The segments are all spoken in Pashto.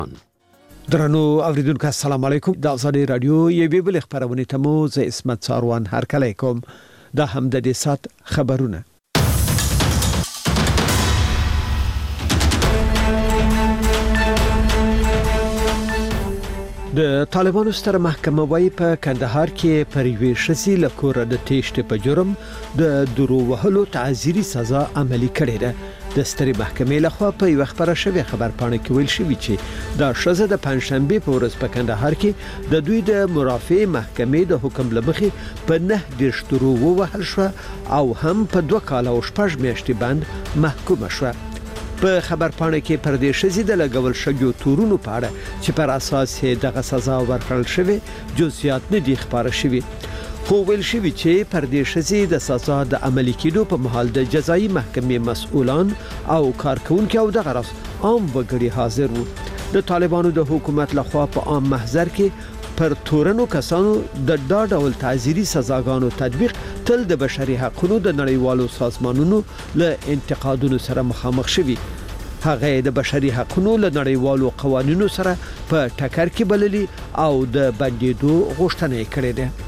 درنو اوریدونکو السلام علیکم د ازادي رادیو یوې بل خبرونه ته مو زه اسمت ساروان هرکلی کوم دا هم د دې سات خبرونه. د طالبانو ستر محکمه وايي په کندهار کې پر یوې شسي لکور د تېشت په جرم د درو وهلو تعزیري سزا عملي کړې ده. د سترې محکمې لخوا په یو خبره شوی خبر پاڼه کې ویل شوی چې دا شزه د پنځشنبه په ورځ په کندهار کې د دوی د مرافع محکمې د حکم لمخې په 9 درشترو ووهل شو او هم په 2 کال او 6 میاشتې باندې محکوم شو. په خبر پاڼه کې پر دې شزې د لګول شوی تورونو په اړه چې پر اساس دغه سزا ورکړل شوی جزئیات نه دي خبره شوی. خو ویل شوی چې پر دې شزې د سزا د عملي کېدو په محل د جزایي محکمې مسؤلان او کارکونکو او د غرض عام وګړي حاضر وو. د طالبانو د حکومت لخوا په عام محضر کې پر تورنو کسانو د ډول تعزیري سزاګانو تطبیق تل د بشري حقوقو د نړیوالو سازمانونو له انتقادونو سره مخامخ شوی. هغه د بشري حقوقو له نړیوالو قوانینو سره په ټکر کې بللي او د بندیدو غوښتنه کړې ده.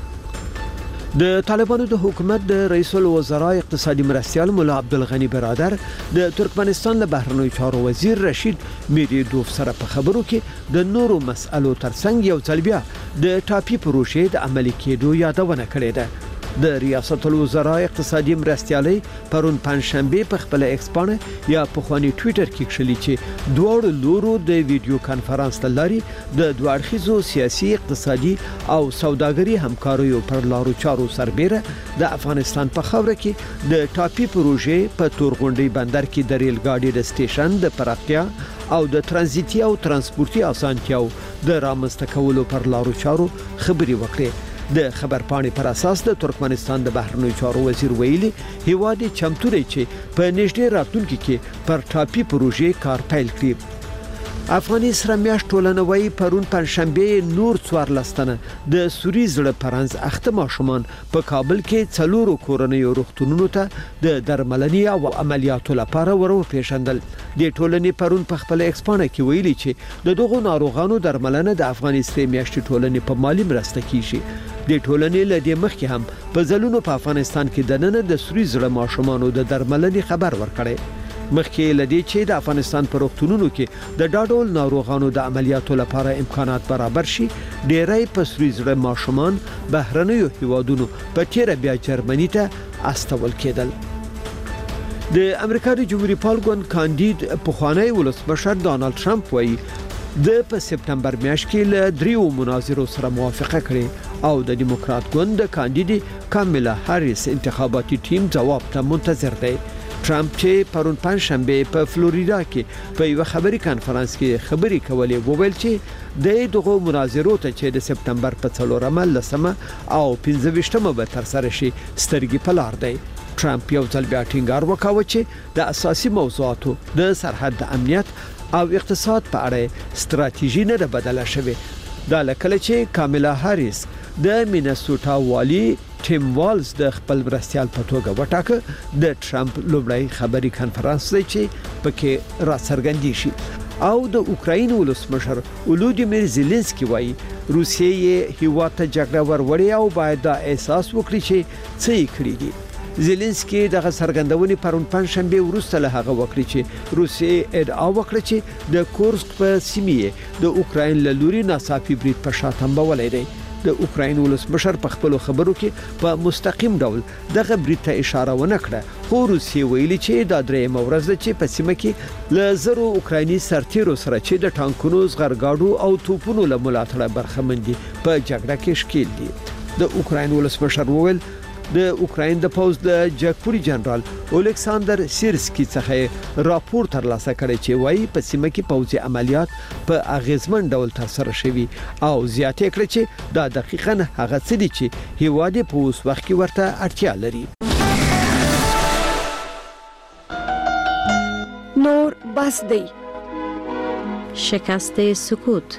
د طالبانو د حکومت د رئیس الوزرا اقتصادي مرستيال مولا عبدالغني برادر د ترکمنستان له بهرنیو چارو وزیر رشید میریدوف سره په خبرو کې د نورو مسالو ترڅنګ یو ځل بیا د ټاپي پروژې د عملي کېدو یادونه کړې ده. د ریاست الوزرا اقتصادي مرستيالي پرون پنځشنبه په خپل ایکس باندې یا په خواني ټوئیټر کې کړلی چې دوه لورو د ویډیو کانفرنس لاري د دوه اړخیزو سیاسي اقتصادي او سوداګري همکاریو پر لارو چارو سربېره د افغانستان په خاوره کې د ټاپي پروژې په تورغونډي بندر کې د ریل ګاډي د سټیشن د پراختیا او د ترانزیتي او ترانسپورتي اسانتیاو د رامنځته کولو پر لارو چارو خبري وکړي. د خبر پاڼې پر اساس د ترکمنستان د بهرنیو چارو وزیر ویلي هیواد چمتو دی چې په نږدې راتلونکي کې پر ټاپي پروژې کار پیل کړي. افغاني سره میاشت ټولنه وای پرون پنځشنبه نور 14 تنه د سوري زړه پرنځ اخته ماشومان په کابل کې څلورو کورنیو روغتونونو ته د درملنې او عملیاتو لپاره ورو پیژندل. د ټولنې پرون په خپل ایکسپانه کې ویلي چې د دغو ناروغانو درملنه د افغاني سره میاشت ټولنې په مالی مرسته کیږي. د ټولنې له دې مخکې هم په ځلونو په افغانستان کې د نن د سوري زړه ماشومانو د درملنې خبر ورکړي. مخکې لدی چې د افغانستان په روغتونونو کې د ډاډول ناروغانو د عملیاتو لپاره امکانات برابر شي ډېرای په سوري زړه ماشومان بهرنیو هیوادونو په تیر بیا جرمني ته استول کېدل. د امریکا د جمهوریت پالګون کاندید پخوانی ولسمشر ډانلډ ټرمپ وایي د په سپتمبر میاشت کې له دریو مناظرو سره موافقه کړې او د دیموکرات ګوند کاندید کامیلا هاریس انتخاباتي ټیم جواب ته منتظر دی. ټرمپ چې پرون پنځشنبه په فلوریدا کې په یو خبري کانفرنس کې خبري کولې وویل چې دغه مناظرو ته چې د سپتمبر په 4مه لسمه او 15مه به تر سره شي سترګې په لار دی. ټرمپ یو ځل بیا ټینګار وکاوه چې د اساسي موضوعاتو د سرحد د امنیت او اقتصاد په اړه ستراتیژي نه بدله شوه. دا لکه چې کامیلا هاریس د مینسوټا والی ټیم والز د خپل مرستيال په توګه وټاکه د ټرمپ لومړی خبري کانفرنس دی چې پکې را څرګندې شي. او د اوکراین ولسمشر ولودیمیر زيلنسکي وایي روسیې هیواد ته جګړه وروړي او باید دا احساس وکړي چې څه یې کړی دي. زيلنسکي دغه سرګندونې پرون پنځشنبه وروسته له هغه وکړي چې روسیې ادعا وکړه چې د کورسک په سیمه د اوکراین له لوري ناڅاپي برید په شاتم بولې دی. د اوکراین ولسمشر په خپل خبرو کې په مستقیم ډول دغه برید ته اشاره ونه کړه. خو روسیې ویلي چې دا درېیمه ورځ ده چې په سیمه کې له زرو اوکرایني سرتیرو سره چې د ټانکونو زغرګاډو او توپونو له ملاتړه برخمن دي په جګړه کې ښکیل دي. د اوکراین ولسمشر وویل د اوکراین د پوز د جګپوري جنرال الیکساندر سیرسکی څخه راپور ترلاسه کړی چې وایي په سیمه کې پوځي عملیات په اغیزمن ډول ترسره شوي او زیاتې کړې چې دا دقیقاً هغه څه دي چې هیواد په اوس وخت کې ورته اړتیا لري. نور بس دی شکست سکوت.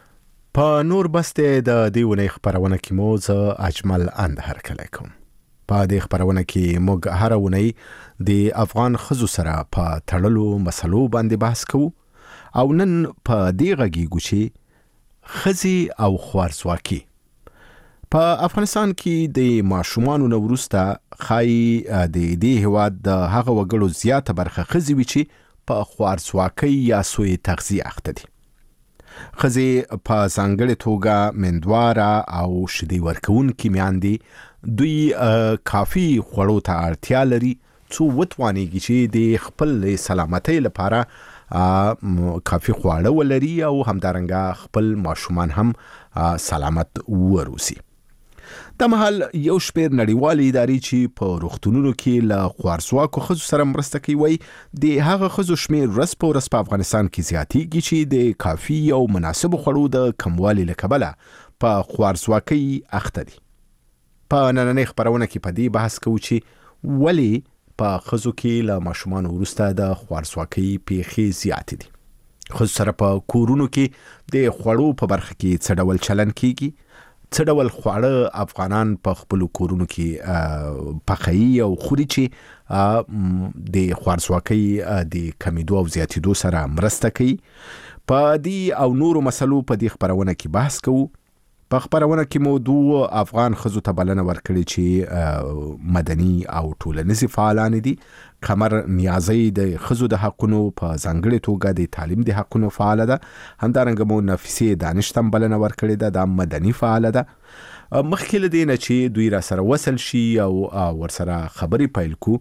په نور بسته د دیونه خبرونه کې مو زه اجمل اند هرکلی کوم. په دې خبرونه کې موږ هر ونی د افغان ښځو سره په تړلو مسلو باندې بحث کوو او نن په دې غږیږو چې ښځې او خوارځواکي په افغانستان کې د ماشومانو نه وروسته ښایي د دې هېواد د هغه وګړو زیاته برخه ښځې وي چې په خوارځواکۍ یا سوء تغذیې اخته دي. ښځې په ځانګړې توګه مندواره او شیدې ورکوونکې میندې دوی کافي خوړو ته اړتیا لري څو وتوانیږي چې د خپل سلامتۍ لپاره کافي خواړه ولري او همدارنګه خپل ماشومان هم سلامت وروسي. د مهال یو شمېر نړیوالې ادارې چې په روغتونونو کې له خوارځواکو ښځو سره مرسته کوي د هغه ښځو شمېر ورځ په ورځ په افغانستان کې زیاتېږي چې د کافي او مناسبو خوړو د کموالي له کبله په خوارځواکۍ اخته دي. په نننۍ خبرونه کې په دې بحث کوو چې ولې په ښځو کې له ماشومانو وروسته د خوارځواکۍ پیښې زیاتې دي. ښځو سره په کورونو کې د خوړو په برخه کې څه ډول چلن کیږي، څه ډول خواړه افغانان په خپلو کورونو کې پخوي او خوري چې د خوارځواکۍ د کمیدو او زیاتېدو سره مرسته کوي. په دې او نورو مسلو په دې خبرونه کې بحث کوو. په خبرونه کې مو دوه افغان ښځو ته بلنه ورکړې چې مدني او ټولنیزې فعالانې دي. قمر نیازی د ښځو د حقونو په ځانګړې توګه د تعلیم د حقونو فعاله ده. همدارنګه مو نفیسې دانش ته بلنه ورکړې ده، دا مدني فعاله ده. مخکې له دې نه چې دوی را سره وصل شي او ورسره خبرې پیل کو،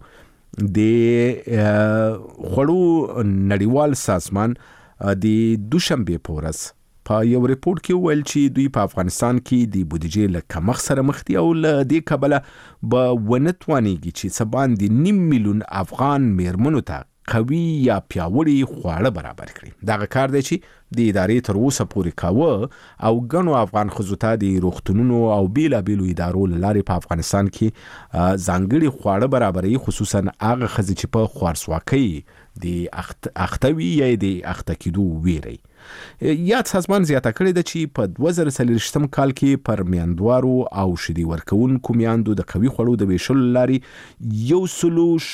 د خوړو نړیوال سازمان د دوشنبې په ورځ په یو ریپورت کې ویل چې دوی په افغانستان کې د بودیجې له کمښت سره مخ دي او له دې کبله به ونه توانیږي چې څه باندې 9 میلیون افغان میرمنو ته قوي یا پیاوړي خواړه برابر کړي. دغه کار دی چې د ادارې تر اوسه پورې کاوه او ګڼو افغان ښځو ته د روغتونونو او بیلابیلو ادارو له لارې په افغانستان کې ځانګړي خواړه برابروي، خصوصا هغه ښځې چې په خوارځواکۍ د اخته وي یا د اخته کېدو ویری. یاد سازمان زیاته کړې ده چې په 2023 کال کې پر میندوارو او شیدې ورکوونکو میندو د قوي خوړو د ویشلو لارې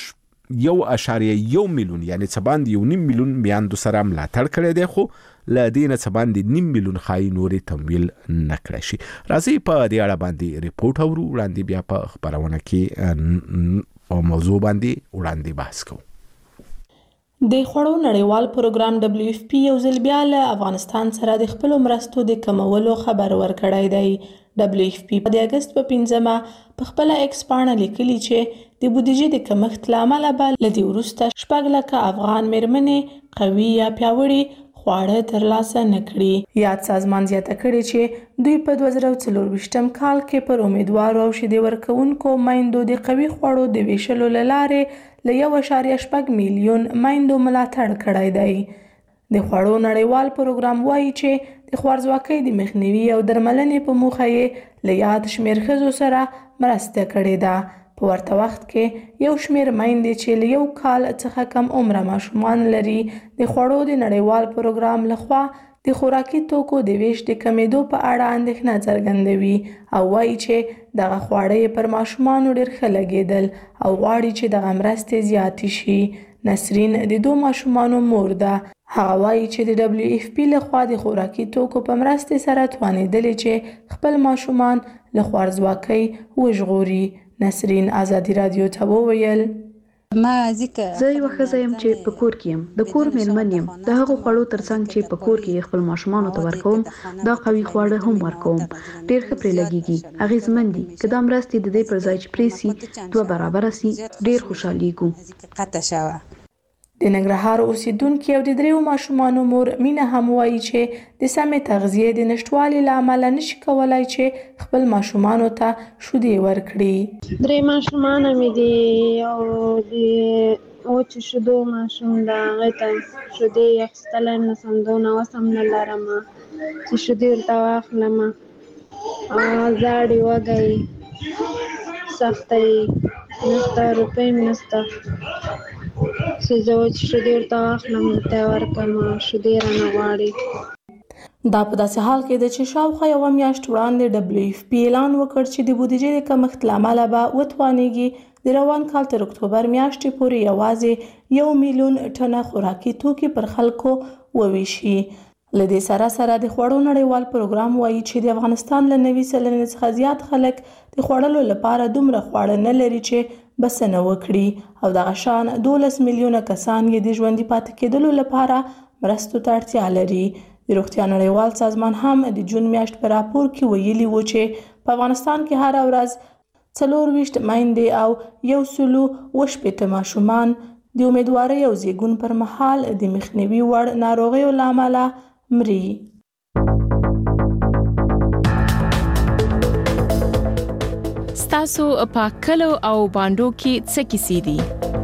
1.1 میلیون یعنی څه باندې 1.5 میلیون میندو سره ملاتړ کړی دی، خو له دې نه څه باندې 9 میلیون ښایي نورې تمویل نه کړی شي. راځئ په دې اړه باندې ریپورټ اورو، وړاندې بیا په خبرونه کې په موضوع باندې وړاندې بحث کوو. د خوړو نړیوال پروګرام WFP یو ځل بیا له افغانستان سره د خپلو مرستو د کمولو خبر ورکړی دی. WFP په اگست په 5مه په خپل ایکس پاڼه لیکلي چې د بودیجې د کمښت له امله به له دې وروسته 6 لکه افغان میرمنې قوي یا پیاوړي خواړه ترلاسه نه کړي. یاد سازمان زیاته کړې چې دوی په 2024 کال کې پر امیدوارو او شیدې ورکوونکو میندو د قوي خوړو د ویشلو له لارې له 1.6 میلیون میندو ملاتړ کړی دی. د خوړو نړیوال پروګرام وایي چې د خوارځواکۍ د مخنیوي او درملنې په موخه یې له یاد شمېر ښځو سره مرسته کړې ده. په ورته وخت کې یو شمېر میندې چې له 1 کال څخه کم عمره ماشومان لري د خوړو د نړیوال پروګرام لخوا د خوراکي توکو د ویش د کمیدو په اړه اندېښنه څرګندوي او وایي چې دغه خواړه پر ماشومانو ډېر ښه لګېدل او غواړي چې دغه مرستې زیاتې شي. نسرین د 2 ماشومانو مور ده. هغه وایي چې د WFP لخوا د خوراکي توکو په مرستې سره توانېدلې چې خپل ماشومان له خوارځواکۍ وژغوري. نسرین ازادي رادیو ته وویل: زه یو ښځه یم چې په کور کې یم، د کور میرمن یم. د هغو خوړو ترڅنګ چې په کور کې خپل ماشومانو ته ورکوم، دا قوي خواړه هم ورکوم. ډېر ښه پرې لګیږي، اغېزمن دي. که دا مرستې د دې پر ځای چې پرې سي 2 برابره سي، ډېر خوشحالېږو. د ننګرهار اوسیدونکي او د 3 ماشومانو مور مینه هم وایي چې د سمې تغذیې د نشټوالي له امله نشي کولای چې خپل ماشومانو ته شیدې ورکړي. 3 ماشومان مې دي او د وچو شیدو ماشوم ده، هغې ته شیدې اخیستلی نه سم، دونه وس هم نه لرم چې شیدې ورته واخلم. زاړې وږی سخته یې نشته، روپۍ هم نشته چې زه وچې شیدې ورته واخلم ورته ورکړم، شیدې رانه غواړي. دا په داسې حال کې ده چې شاوخوا یوه میاشت وړاندې WFP اعلان وکړ چې د بودیجې د کمښت له امله به وتوانېږي د روان کال تر اکتوبر میاشتې پورې یوازې 1 میلیون ټنه خوراکي توکي پر خلکو وویشي. له دې سره د خوړو نړیوال پروګرام وایي چې د افغانستان له 90 سلنې څخه زیات خلک د خوړلو لپاره دومره خواړه نه لري چې بسنه وکړي او دغه شان 12 میلیونه کسان یې د ژوندي پاتې کېدلو لپاره مرستو ته اړتیا لري. د روغتیا نړیوال سازمان هم د جون میاشت په راپور کې ویلي و چې په افغانستان کې هره ورځ 24 میندې او 180 ماشومان د امیدوارۍ او زیږون پر مهال د مخنیوي وړ ناروغیو له امله مري. ستاسو په کلو او باندو کې څه کیسې دي؟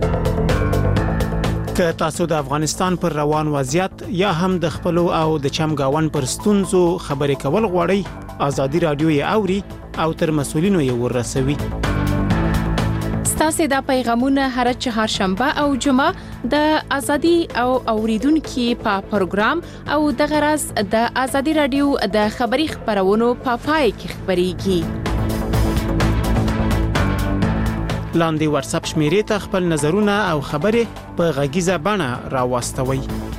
که تاسو د افغانستان پر روان وضعیت یا هم د خپلو او د چمګاون پر ستونزو خبرې کول غواړئ، ازادي رادیو یې اوري او تر مسؤلینو یې ورسوي. ستاسو دا پیغامونه هر چهارشنبه او جمعه د ازادي او اوریدونکو په پروګرام او د غرض د ازادي رادیو د خبري خبرونو په پای کې خبريږي. لاندې واتس اپ شمیرې ته خپل نظرونه او خبرې په غږیزه بڼه راوستوي.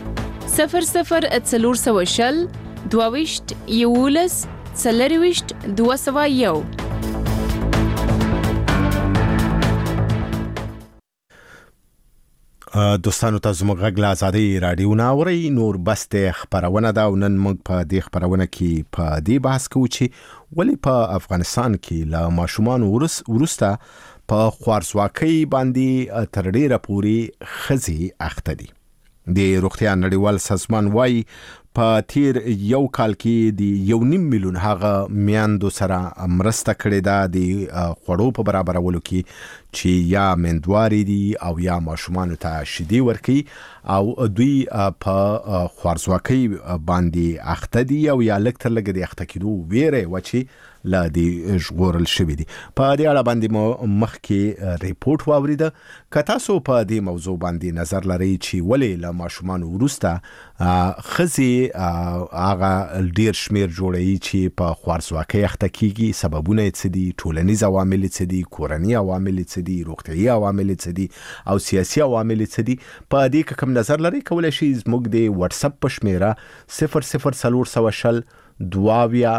0040 22 11 40 201. دوستانو تاسو موږ غږ له ازادي رادیو نه اورئ. نور بس د خبرونه دا نن موږ په دې خبرونه کې په دې بحث کوو چې ولې په افغانستان کې له ماشومان ورسته په خوارزواکۍ باندې تر ډیره پورې ښځې اخته دي. د روغتیا نړیوال سازمان وايي په تیر یو کال کې د 1.5 میلیون هغه میندو سره مرسته کړې ده د خوړو په برابرولو کې چې یا مندواري دي او یا ماشومان ته شیدې ورکوي او دوی په خوارزواکۍ باندې اخته دي او یا لږ تر لږه د اخته کېدو ویره و چې لا دی ژغورل شوی دي. په دې اړه باندې مو مخکې ریپورت واوریده. که تاسو په دې موضوع باندې نظر لرئ چې ولې له ماشومان وروسته ښځې هغه ډیر شمیر جوړوي چې په خوارزواکۍ اخته کیږي، سببونه یې څه دي، ټولنیز عوامل څه دي، کورني عوامل څه دي، روغتیايي عوامل څه دي او سیاسي عوامل څه دي، په دې کې کوم نظر لرئ کولای شئ زموږ د واتس اپ په شمیره 00400 22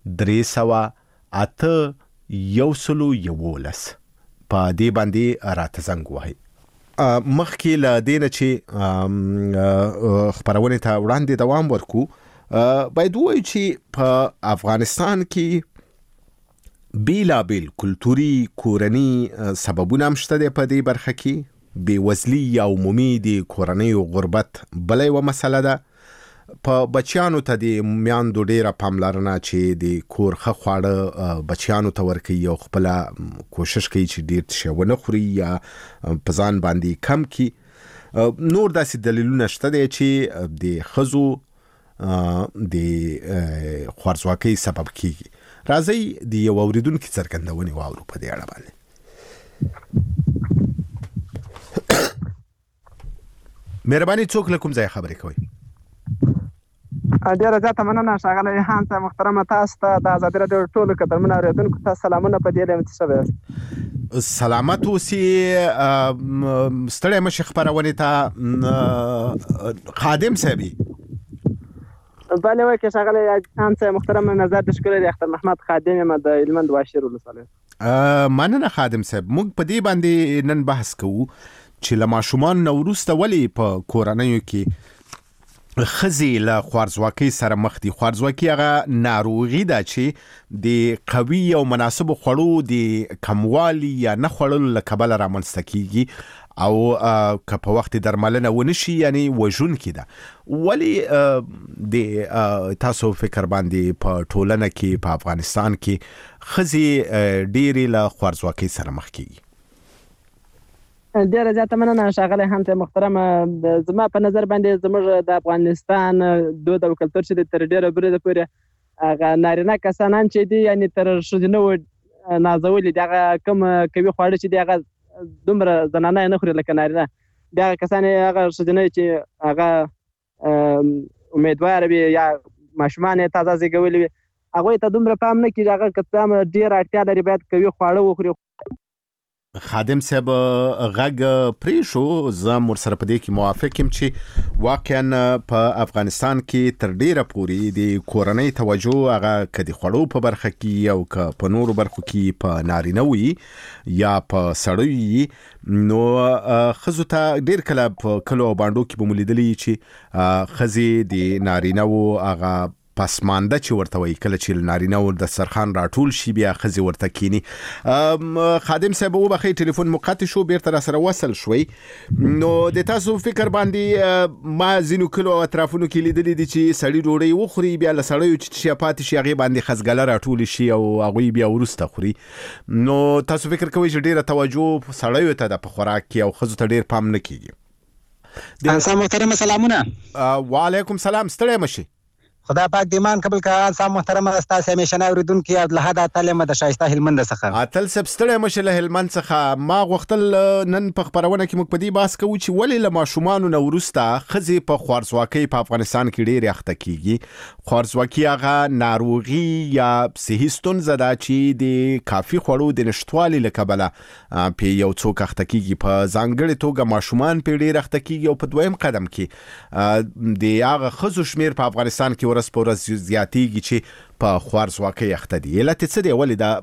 308 111 په دې باندې راته زنګ وهئ. مخکې له دې نه چې خبرونه ته وړاندې دوام ورکو، باید وایو چې په افغانستان کې بیلابیل کلتوري کورني سببونه هم شته په دې برخه کې. بېوزلي یا عمومي د کورنۍ غربت بله یوه مسله ده. په بچیانو ته د میاندو ډیره پاملرنه چې د کور ښه خواړه بچیانو ته ورکوي او خپله کوشش کوي چې ډیر څه ونه خوري یا په ځان باندې کم کړي. نور داسې دلیلونه شته دی چې د ښځو د خوارزواکۍ سبب کیږي. راځئ د یو اوریدونکي څرګندونې واورو په دې اړه باندې. مهرباني څوک له کوم ځای خبرې کوي؟ ډیره زیاته مننه ښاغلی هان صاحب. محترمه تاسو ته د ازادي راډیو ټولو قدرمنو اورېدونکو ته سلامونه په دې ډول څه به سلامت اوسئ. ستړی مشي خبرونې ته خادم صاحبي بله وکړه ښاغلی هان صاحب. محترمه نظر د ښکلی د اختر محمد خادم یم د هلمند واشیر ولسوالۍ. مننه خادم صاحب. موږ په دې باندې نن بحث کوو چې له ماشومان نه وروسته ولې په کورنیو کې ښځې له خوارزواکۍ سره مخ دي. خوارزواکي هغه ناروغي ده چې د قوي او مناسبو خوړو د کموالي یا نه خوړلو له کبله رامنځته کیږي او که په وخت درملنه ونشي یعنی وژونکې ده. ولې د تاسو فکر باندې په ټولنه کې په افغانستان کې ښځې ډېرې له خوارزواکۍ سره مخ کیږي؟ ډیره زیاته مننه ښاغلی هم ته محترمه. زما په نظر باندې زموږ د افغانستان دود او کلتور چې د تر ډیره بریده پورې هغه نارینه کسانان چې دي یعنی تر ښځینه نازولي دي، هغه کوم کوي خواړه چې دي هغه دومره زنانه نه خوري لکه نارینه. بیا هغه کسان هغه ښځینه چې هغه امیدواره وي یا ماشومان یې تازه زیږولي وي هغوی ته دومره پام نه کېږي هغه که څه هم ډېره اړتیا لري باید قوي خواړه وخوري. خادم صاحب غږ پرې شو زه ورسره په دې کې موافق یم چې واقعا په افغانستان کې تر ډیره پورې د کورنۍ توجه هغه که د خوړو په برخه کې او که په نورو برخو کې په نارینه وي یا په سړی وي نو ښځو ته ډیر کله په کلو او بانډو کې به مو لیدلي چې ښځې د نارینه وو هغه پسمانده چې ورته وایي کله چې نارینه ور د سرخان راټول شي بیا ښځې ورته کینی. خادم صاحب وبخښئ ټلیفون مو قطع شو بیرته را سره وصل شوي نو د تاسو فکر باندې ما ځینو کلو او اطرافونو کې لیدلي دي چې سړي ډوډۍ وخوري بیا له سړیو چې پاتې شي هغې باندې خزګله راټول شي او هغوی بیا وروسته خوري. نو تاسو فکر کوئ چې ډیره توجه سړیو ته ده په خوراک کې او ښځو ته ډیر پام نه کیږي؟ انسان محترم سلامونه. وعلیکم سلام ستړی مشي. خدا پاک دیمان قبل کا انسان محترم استاسه همیشنه اوریدونکو یاد له حدا تعلیم د شایسته هلمند څخه اتل سب ستړی مشه له هلمند څخه ما غوښتل نن په خبرونه کې موږ په دې باس کوو چې ولې له ماشومانو نه وروسته ښځې په خوارځواکۍ په افغانستان کې ډېرې اخته کیږي. خوارځواکي هغه ناروغي یا صحي ستونزه ده چې د کافي خوړو د نشتوالي له کبله په یو څوک اخته کیږي په ځانګړې توګه ماشومان په ډېر اخته کیږي او په دویم قدم کې د هغه ښځو شمیر په افغانستان کې ورځ په ورځ زیاتېږي چې په خوارځواکۍ اخته دي. علت څه دی ولې دا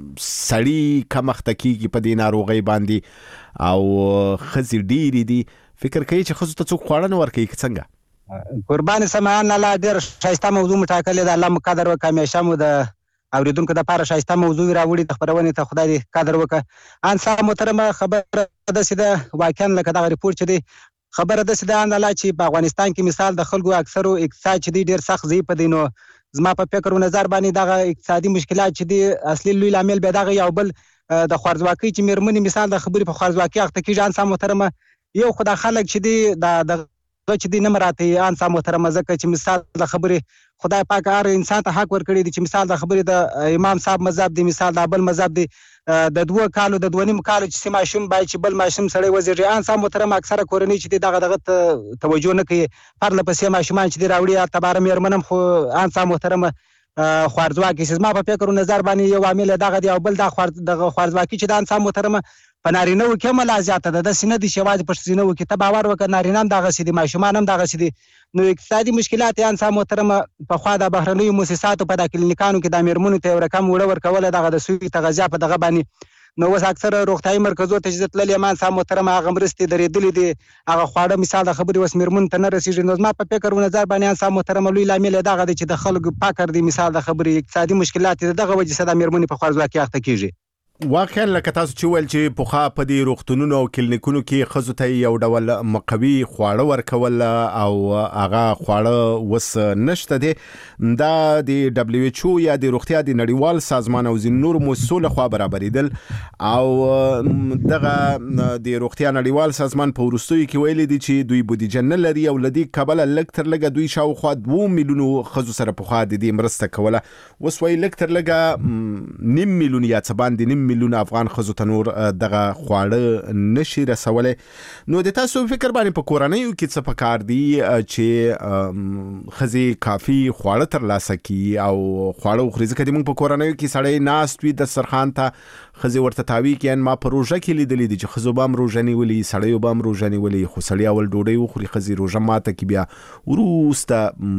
سړي کم اخته کیږي په دې ناروغۍ باندې او ښځې ډېرې دي فکر کوي چې ښځو ته څوک خواړه نه ورکوي که څنګه؟ قربان سمعان الله ډېر ښایسته موضوع مو ټاکلې ده الله مو قدر وکړي همیشه مو د اوریدونکو دپاره ښایسته موضوع راوړي د خپرونې ته خدای دې قدر وکړه. انسان محترمه خبره داسې ده واقعا لکه دغه ریپورټ چې دی خبره داسې ده الله چې په افغانستان کې مثال د خلکو اکثرو اقتصاد چې دی ډېر سخت ضعیف دی نو زما په فکر و نظر باندې دغه اقتصادي مشکلات چې دی اصلي لوی لامل بیا دغه یو بل د خوارځواکۍ چې مېرمنې مثال د خبرې په خوارځواکۍ اخته کېږي انسان محترمه یو خو دا خلک چې دی د چې دی نه مراته انسان محترمه ځکه چې مثال د خبرې خدای پاک هر انسان ته حق ورکړی دی چې مثال د خبرې د امام صاحب مذهب دی مثال د بل مذهب دی د 2 کالو د 2.5 کالو چې ماشوم باید چې بل ماشوم سړی وزېږي انسان محترم اکثره کورنۍ چې دغه توجه نه کوي پرله پسې ماشومان چې دی راوړي تباره مېرمنم خو انسان محترمه خوارځواکي زما په فکر و نظر باندې یو عامل دغه دی او بل دغه خوارځواکي چې د انسان محترمه په نارینه‌و کې هم لا زیاته ده داسې نه دي چې یوازې په ښځینه‌و کې ته باور وکړه نارینه هم دغسې دي ماشومان هم دغسې دي. نو اقتصادي مشکلات یې انسان محترمه پخوا د بهرنیو مؤسساتو په دا کلینیکانو کې د مېرمنو ته یو رقم وړه ورکوله دغه د سوي تغذیه په دغه باندې نو اوس اکثره روغتیایي مرکزو ته چې زه تللی یم انسان محترمه هغه مرستې درېدلې دي هغه خواړه مثال د خبرې اوس مېرمنو ته نه رسېږي. نو زما په فکر و نظر باندې انسان محترمه لوی لامل یې دغه دی چې د خلکو فقر دی مثال د خبرې اقتصادي مشکلات یې د دغه وجې څخه د مېرمنې په خوارځواکۍ اخته کېږي. واقعا لکه تاسو چې ویل چې پخوا په دې روغتونونو او کلینیکونو کې ښځو ته یو ډول مقوي خواړه ورکول او هغه خواړه اوس نشته دی دا د WHO یا د روغتیا د نړیوال سازمان او ځینو نورو مؤسسو لخوا برابرېدل او دغه د روغتیا نړیوال سازمان په وروستیو کې ویلي دي چې دوی بودیجه نه لري او له دې کبله لږ تر لږه دوی شاوخوا 2 میلیونو ښځو سره پخوا د دې مرسته کوله اوس وایي لږ تر لږه 9 میلیون یا څه باندې 9 میلیون افغان ښځو ته نور دغه خواړه نشي رسولی. نو د تاسو فکر باندې په کورنیو کې څه پکار دي چې ښځې کافي خواړه ترلاسه کړي او خواړه وخوري ځکه د موږ په کورنیو کې سړی ناست وي دسترخوان ته ښځې ورته تاوي کړي ما په روژه کې لیدلي دي چې ښځو به هم روژه نیولي سړیو به هم روژه نیولي خو سړي اول ډوډۍ وخوري ښځې روژه ماته کړي بیا وروسته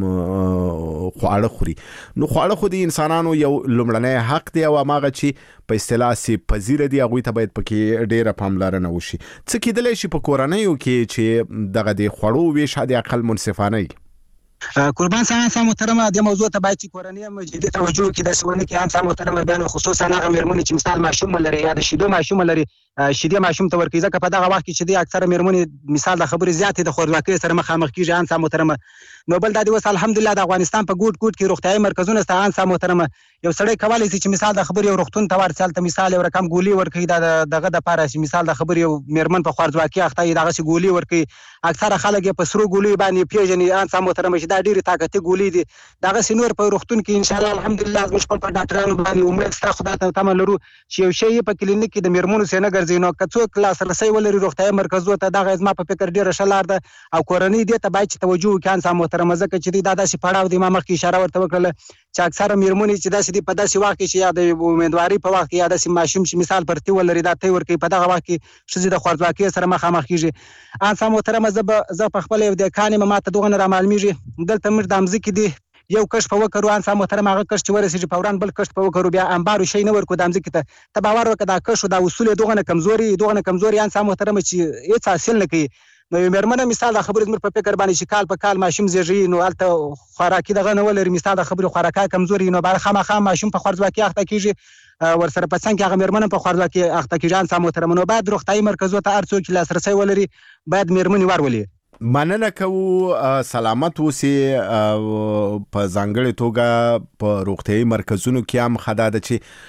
خواړه خوري. نو خواړه خو د انسانانو یو لومړنی حق دی او هماغه چې په اصطلاح سي پذیره دي هغوی ته باید پکې ډیره پاملرنه وشي. څه کېدلی شي په کورنیو کې چې دغه د خوړو ویش حد اقل منصفانه وي؟ قربان انسان محترمه د موضوع ته باید چې کورنۍ هم جدي توجه وکړي داسې ونه کړي انسان محترمه بیا نو خصوصا هغه مېرمنې چې مثال ماشوم لري یا د شیدو ماشوم لري شیدې ماشوم ته ورکوي ځکه په دغه وخت کې چې دی اکثره مېرمنې مثال د خبرې زیاتې د خوارځواکۍ سره مخامخ کېږي انسان محترمه. نو بل دا دی اوس الحمدلله د افغانستان په ګوټ ګوټ کې روغتیایي مرکزونه شته انسان محترمه یو سړی کولای شي چې مثال د خبرې یو روغتون ته ورسال ته مثال یو رقم ګولي ورکړي دغه د پاره چې مثال د خبرې یو میرمن په خوارځواکي اخته وي دغه ګولي ورکړي اکثره خلک په سرو ګولي باندې پیژني ان سم محترم چې دا ډېری طاقتي ګولي دي دغه سينور په روغتون کې ان شاء الله الحمدلله زموږ په ډاکټرانو باندې امید ستا خدای ته تمه لرو چې یو شی په کلینیک کې د میرمنو سینه ګرځي نو که څوک لاسرسی ولري روغتیايي مرکزونو ته دغه زما په فکر ډېره ښه لار ده او کورنۍ دې ته باید چې توجه وکړي ان سم محترم ځکه چې دا داسې پړاو دی ما مخکې اشاره ورته وکړله چې اکثره میرمنې چې داسې دي په داسې وخت کې چې یا د امیدواري په وخت کې یا داسې ماشوم چې مثال پرتې ولري دا تی ورکوي په دغه وخت کې ښځې د خوارځواکۍ سره مخامخ کېږي ان سم محترمه زه په خپله یو دهقان یم ماته دغه نه رامعلومېږي دلته موږ د مځکې دي یو کشف وکړو ان سم محترمه هغه کشف چې ورسېږي فورا بل کشف وکړو بیا انبارو شی نه ورکړو د مځکې ته باور وکړه دا کشف دا اصول یې دغه نه کمزوري ان سم محترمه چې هېڅ حاصل نه کوي نو یو میرمنه مثال د خبرې زموږ په فکر باندې چې کال په کال ماشوم زیږوي نو هلته خوراکي دغه نه ولري مثال د خبرې خوراکي کمزوري نو باید خامخا ماشوم په خوارځواکۍ اخته کېږي ورسره په څنګ کې هغه میرمنه په خوارځواکۍ اخته کېږي ان سم محترمه نو باید روغتیايي مرکزونو ته هر څوک چې لاسرسی ولري باید میرمنې ورولي مننه کوو سلامت اوسې په ځانګړې توګه په روغتیايي مرکزونو کې هم خدا ده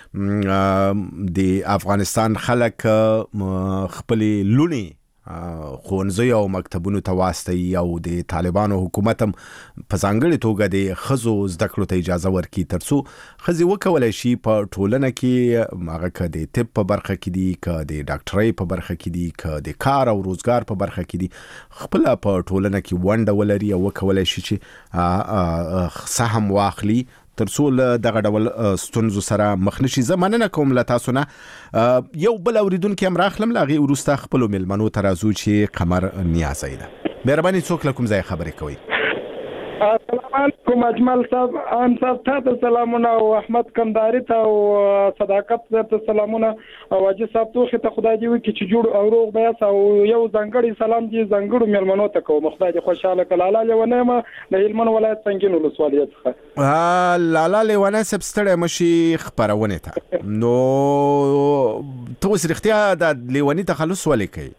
چې د افغانستان خلک خپلې لونې ښوونځي او مکتبونو ته واستوي او د طالبانو حکومت هم په ځانګړې توګه د ښځو زده کړو ته اجازه ورکړي تر څو ښځې وکولی شي په ټولنه کې هغه که د طب په برخه کې دي که د ډاکټرۍ په برخه کې دي که د کار او روزګار په برخه کې دي خپله په ټولنه کې ونډه ولري او وکولی شي چې سهم واخلي تر څو له دغه ډول ستونزو سره مخ نشي. زه مننه کوم له تاسو نه یو بل اوریدونکی هم راخلم له هغې وروسته خپلو میلمنو ته راځو چې قمر نیازی ده. مهرباني څوک له کوم ځای خبرې کوئ؟ السلام علیکم اجمل صاحب ان صاحب ته سلامونه او احمد کنداری ته او صداقت ته سلامونه او واجب صاحب ته ته خدای دې وکړي چې جوړ او روغ بیاس او یو ځانګړي سلام دې ځانګړو میلمنو ته کوم خدای دې خوشاله کړي. لاله لیونه ما د هلمند ولایت څنګه ولسوالۍ څخه لاله لیونه سب ستړی مشي خبرونه ته نو ته اوس رښتیا د لیونی تخلص ولې کوي؟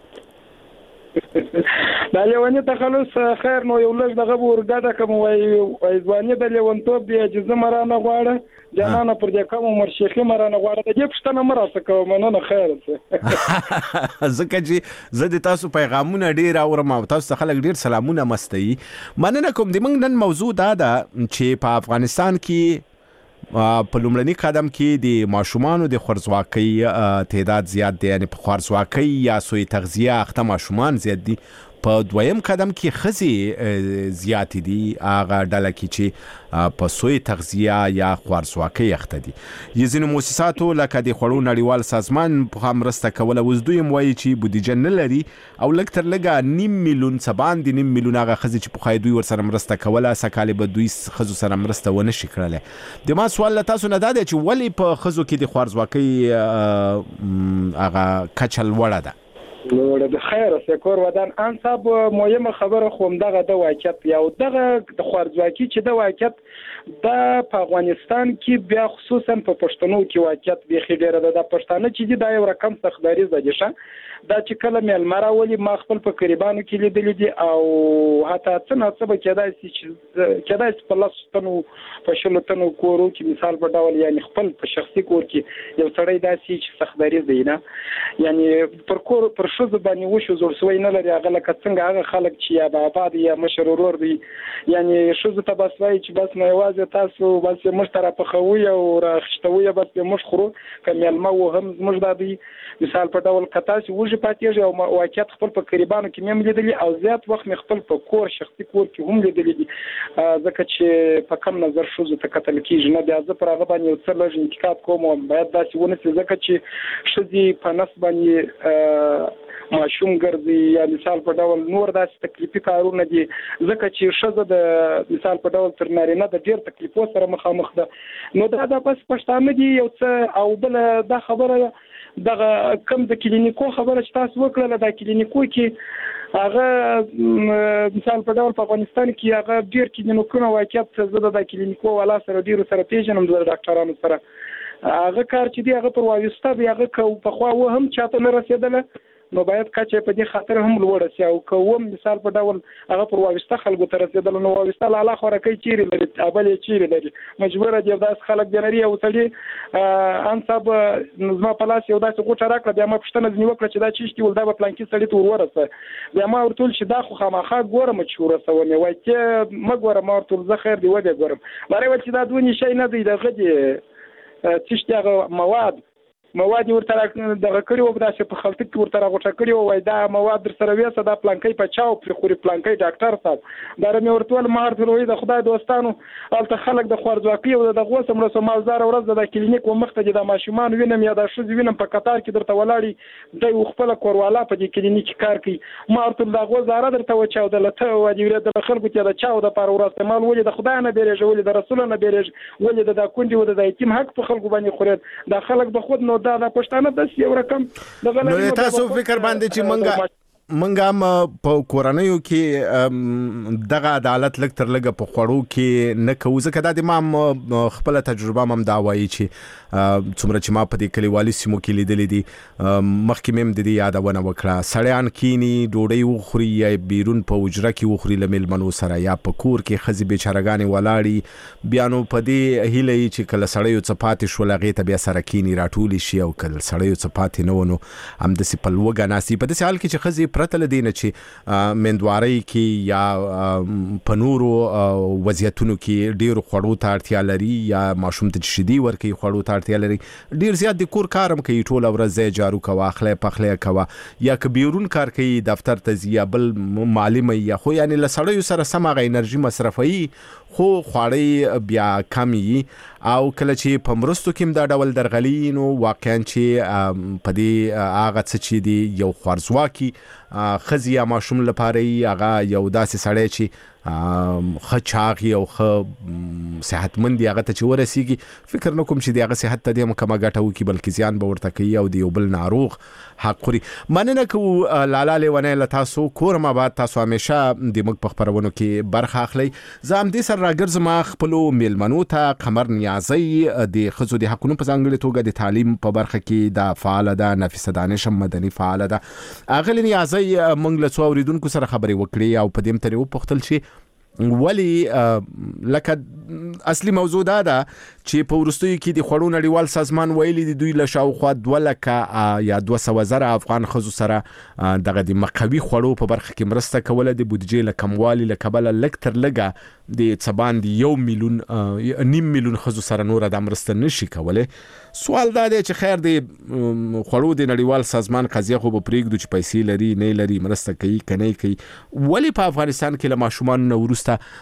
دا لیونی تخلص خیر نو یو لږ دغه ورګډه کوم وای ځواني د لیونتوب دی چې زمرانه غواړه جانانه پر دې کوم عمر شیخي مرانه غواړه د دې پښتنه مراسته کوم نه خیر څه ځکه چې زه د تاسو پیغامونه ډیر اورم او تاسو خلک ډیر سلامونه مستي مننه کوم. د موږ نن موضوع دا ده چې په افغانستان کې په لومړني قدم کې د ماشومانو د خوارځواکۍ تعداد زیات دی یعنی په خوارځواکۍ یا سوی تغذیه اخته ماشومان زیات دي. په دویم قدم کې ښځې زیاتې دي هغه ډله کې چې په سوی تغذیه یا خوارځواکۍ اخته دي. ځینو مؤسساتو لکه د خوړو نړیوال سازمان په مرسته کوله اوس دوی هم وایي چې بودیجه نه لري او لږ تر لږه 9 میلیون څه باندې 9 میلیون هغه ښځې چې پخوا دوی ورسره مرسته کوله سږکال به دوی ښځو سره مرسته ونه شي کړلی. د ما سوال له تاسو نه دا دی چې ولې په ښځو کې د خوارځواکۍ هغه کچه لوړه ده؟ لوړه د خیر سکور ودان ان صاحب مهمه خبره خو دغه د واقعیت یو دغه د خوارځواکۍ چې د واقعیت د په افغانستان کې بیا خصوصا په پښتنو کې واقعیت به خډيره ده. د پښتانه چې دا یو رقم سختاري زده شه دا چې کله ملمره ولي ما خپل په قریبانو کې لیدل دي او حتی څنګه به کېدای شي په لاسونو په شلوتنو کورو کې مثال په ډول یعنی خپل په شخصي کور کې یو سړی داسي چې سختاري زده نه یعنی پر کور پر شوز باندې وشو زور سوی نه لري هغه لکه څنګه هغه خلک چې یا بابا دي یا مشر ورور دي یعنی شوز ته بس وای چې بس نه یوازې تاسو بس مشترا په خوي او راخښتوي بس مش خرو کمل ما وهم مش دادي مثال په ډول کتا چې وږي پاتېږي او واقعیت خپل په قریبانو کې مې لیدلي او زیات وخت مې خپل په کور شخصي کور کې هم لیدلي دي ځکه چې په کم نظر شوز ته کتل کېږي نه بیا زه پر هغه باندې یو څه لږ انتقاد کوم او باید داسې ونه شي ځکه چې شذي په نس باندې ماشوم ګرځي یا مثال په ډول نور داسې تکلیفي کارونه دي ځکه چې ښځه د مثال په ډول تر نارینه د ډېر تکلیفو سره مخامخ ده. نو دا بس پښتانه دي یو څه او بل دا خبره دغه کم د کلینیکو خبره چې تاسو وکړه د کلینیکو کې هغه مثال په ډول په افغانستان کې هغه ډېر کلینیکونه واقعیت زده د کلینیکو والا سره ډېر سره پیژنم د ډاکټرانو سره هغه کار چې دی هغه پر واوسته دی هغه کو په خوا و هم چاته نه رسیدله نو باید کچې په دې خاطر هم لوړ شي او کوم مثال په ډول هغه پر واوسته خلکو ته رسیدل نو واوسته لاله خورکې چیرې لري ابل چیرې لري مجبور دي داس خلک جنري او سړي انصاب نظم په لاس یو داسې غوټه راکړه بیا ما پښتنه ځنی وکړه چې دا چیشتي ول دا په پلان کې سړی ته ورورسه بیا ما ورتول چې دا خو خامخا ګورم چې ورسونه وای چې ما ګورم ما ورتول زه خیر دی وځه ګورم لاره و چې دا دونی شي نه دی دغه دي تشتغل مواد ورته دغه کړي او داسې په خلطه کې ورته راغوټه کړي او وای دا مواد در سره وېسه دا پلانکې په چاو پر خوري پلانکې ډاکټر صاحب دا مې ورته مار ته وای د خدای دوستانو الته خلک د خوارځواکي او د غوسه مړه سمالدار ورځ د کلینیک و مخته د ماشومان وینم یا د شوز وینم په قطار کې درته ولاړی د خپل کوروالا په دې کلینیک کار کوي ما ورته د غوزاره درته و چاو د لته و دی د خلکو ته د چاو د پر ورځ مال ولې د خدای نه بیرېږي ولې د رسول نه بیرېږي ولې د کونډي و د یتیم حق په خلکو باندې خوري د خلک به خود نو دا پښتانه د یو رقم نو تاسو فکر باندې چې منګه په کورنیو کې دغه عدالت لک تر لګه په خړو کې نه کوي ځکه دا د ما خپل تجربه مم دا وایي چې څومره چې ما په دې کلیوالي سیمو کې لیدلې دي مخکې مم د دې یادونه وکړه سړیان کینی ډوډۍ وخوري یا بیرون په اجره کې وخوري لمل منو سره یا په کور کې خزي بیچارهګانی ولاړی بیا نو په دې هیله چې کله سړیو صفات شو لغې ته بیا سره کینی راټول شي او کله سړیو صفات نه ونو هم د سپل وګا ناسي په دې حال کې چې خزي پرته لدینه چې مندواري کې یا پنورو وضعیتونو کې ډیر خړو ته اړتیا لري یا ماشوم ته شدي ورکی خړو ته اړتیا لري ډیر زیات د کور کارم کوي ټول ورځ جارو کوا اخلي پخلي کوا یا کبیرون کار کوي دفتر ته زیه بل معلم یا خو یعنی لسړیو سره سمغه انرژي مصرفي خو خواړی بیا کمی او کله چې په مرستو کې دا ډول درغلینو واقعا چې په دې هغه څه چې دی یو خوارزواکي خزي یا ماشوم لپاره هغه یو داسې سړی چې خچاغي او صحتمند هغه ته چې ورسیږي فکر نکوم چې دغه صحت ته د مکمه ګټو کې بلکې زیان به ورته کوي او دی بل ناروغ حق خوري مننه کو لالا لیونه لتاسو کورما بعد تاسو همیشه د مګ په خبرونو کې برخه اخلي زم دې سر راګرځم خپل میلمنو ته قمر نیازي د خزو د حقونو په ځانګړي توګه د تعلیم په برخه کې د فعال ده نفیسه دانش مدني فعال ده اغلی نیازي موږ له څو اوریدونکو سره خبرې وکړې او په دې متری وپختل شي ولی لکه اصلي موضوع دا ده چې په ورستیو کې د خړو نړیوال سازمان ویلي د دوی له شاوخوا 2 لکه یا 200,000 افغان خزو سره دغه د مقوي خړو په برخه کې مرسته کوله د بودیجې له کموالي له کبل لکتر لګه د څبان دی 1 میلیون نیم میلیون خزو سره نور د مرسته نشي کوله سوال دا دی چې خیر د خړو د نړیوال سازمان قضیه خو په پریګ د چ پیسې لري نه لري مرسته کوي کني کوي ولی په افغانستان کې له ماشومان نورسته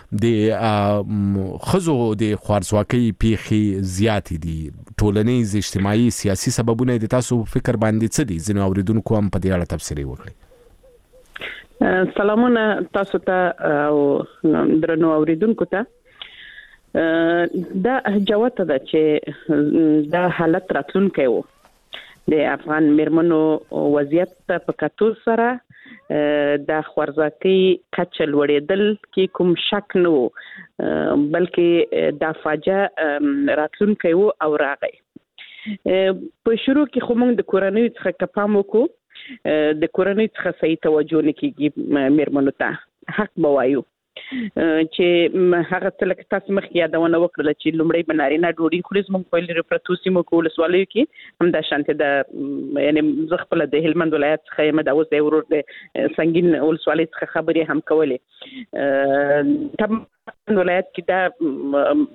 د خزو د خوارزواکي پیخي زیات دي ټولنیز اجتماعي سیاسي سببونه د تاسو فکر باندې څه دي ځنه اوریدونکو هم په دې اړه تفسیر وکړي سلامونه تاسو ته او درنو اوریدونکو ته دا جوته ده چې دا حالت راتلونکي وو د افغان مرمنو وضعیت په کتو سره د خوارزواکي کچه لوړېدل کې کوم شک نه بلکې د فاجعه راتلونکي وو او راغی په شروع کې خو موږ د کورنۍ څخه کپام وکړو د کورنۍ څخه صحیح توجه نه کیږي مرمنو ته حق بوایو چې هغه تلک تاسو مخ یادونه وکړه چې لومړی بنارینه ډوډۍ خوري زموږ په لری پروتوسی مو کول سوالې کې هم د شانته د یعنی زغپل د هلمند ولایت څخه مده اوس د ورور د سنگین اول سوالې څخه خبرې هم کولې تم ولایت کې دا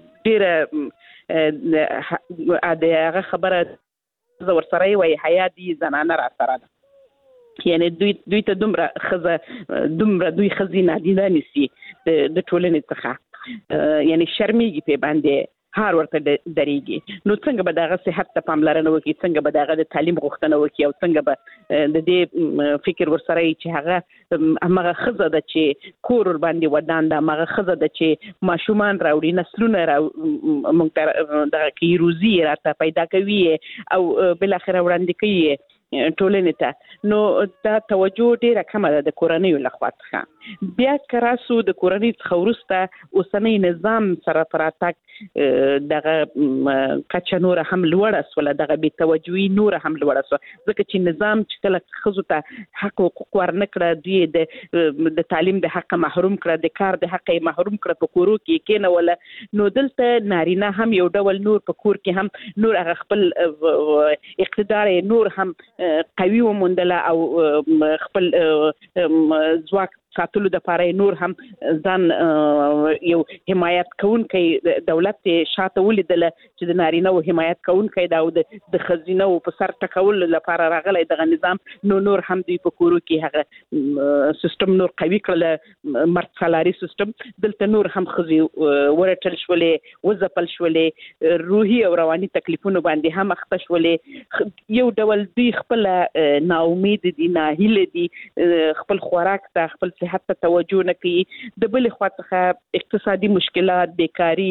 ډیره د هغه خبره زور سره وي حیا دي زنانه را سره یعنی دوی ته دوی خزینه دي نه نسی د ټولنې څخه یعنی شرمېږي په باندې هر ورته درېږي نو څنګه به دغه صحت ته پاملرنه وکړي څنګه به دغه د تعلیم غوښتنه وکړي او څنګه به د دې فکر ورسره چې هغه خزه ده چې کور باندې ودان ده هغه خزه ده چې ماشومان راوړي نسلونه مونږ دغه کی روزي راته پیدا کوي او بل اخر وړاندې کوي ټولنې ته نو دا توجه ډیره کمه ده د کورنیو لخوا څخه بیا کراسو د کورنۍ څخه وروسته اوسنۍ نظام سره پراتک دغه کچه نور هم لوړه سوله دغه بې توجهي نور هم لوړه سوه ځکه چې نظام چې کله ښځو ته حق حقوق ورنه کړه دوی د تعلیم د حق محروم کړه د کار د حق محروم کړه په کورو کې کېنوله نو دلته نارینه هم یو ډول نور په کور کې هم نور هغه خپل اقتدار نور هم قوي وموندله او خپل ځواک ساتلو د پاره نور هم ځان یو حمایت کوونکی دولت شاته ولیدل چې د نارینه او حمایت کوونکی دا د خزینه او په سر ټکول لپاره راغلی دغه نظام نور هم دی په کورو کې هغه سیستم نور قوي کړل مرد سالاري سیستم دلته نور هم خزي ورټل شولې وزپل شولې روحي او رواني تکلیفونو باندې هم اخته شولې یو ډول دی خپل ناامید دي ناهیله دي خپل خوراک ته خپل صحت ته توجه نه کوي د بل خوا څخه اقتصادي مشکلات بیکاری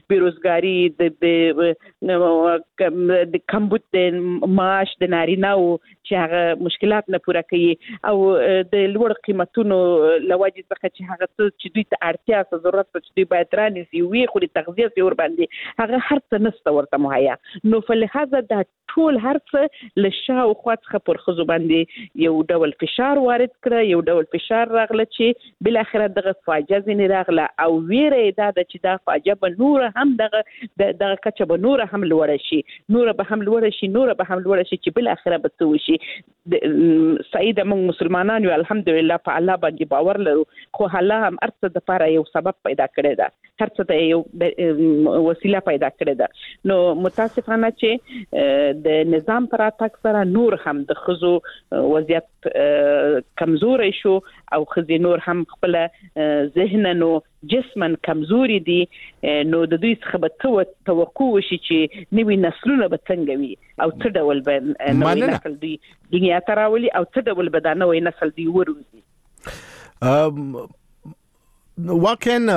بیروزګاری د کمبود د معاش د نارینه‌و چې هغه مشکلات نه پوره کوي او د لوړ قیمتونو لوجې څخه چې هغه څه چې دوی ته اړتیا څه ضرورت چې دوی باید رانیسي وي خو د تغذیه سي ور باندې هغه هر څه نشته ورته مهیا نو فلهذا دا ټول هر څه له شاوخوا څخه پر ښځو باندې یو ډول فشار وارد کړه یو ډول فشار راغله چې بل اخر دغه فاجعه ځنې راغله او ویره دا چې دا فاجعه به نور هم دغه کچه به نور هم لوړ شي نور به هم لوړ شي چې بل اخر به څه وشي سعید موږ مسلمانان یو الحمدلله په الله باندې باور لرو خو الله هم ارڅ د لپاره یو سبب پیدا کړی دا هر څه ته یو وسیله پیدا کړی دا نو متاسفانه چې د نظام پر اتاک سره نور هم د ښځو وضعیت کمزوري شو او ښځې نور هم خپل ذهنن او جسمن کمزوري دي نو د دوی څخه به توقع وشي چې نوې نسلونه به څنګه وي او څه ډول به نوې نسل دوی دنیا ته راولي او څه ډول به دا نوې نسل دوی وروزي واقعا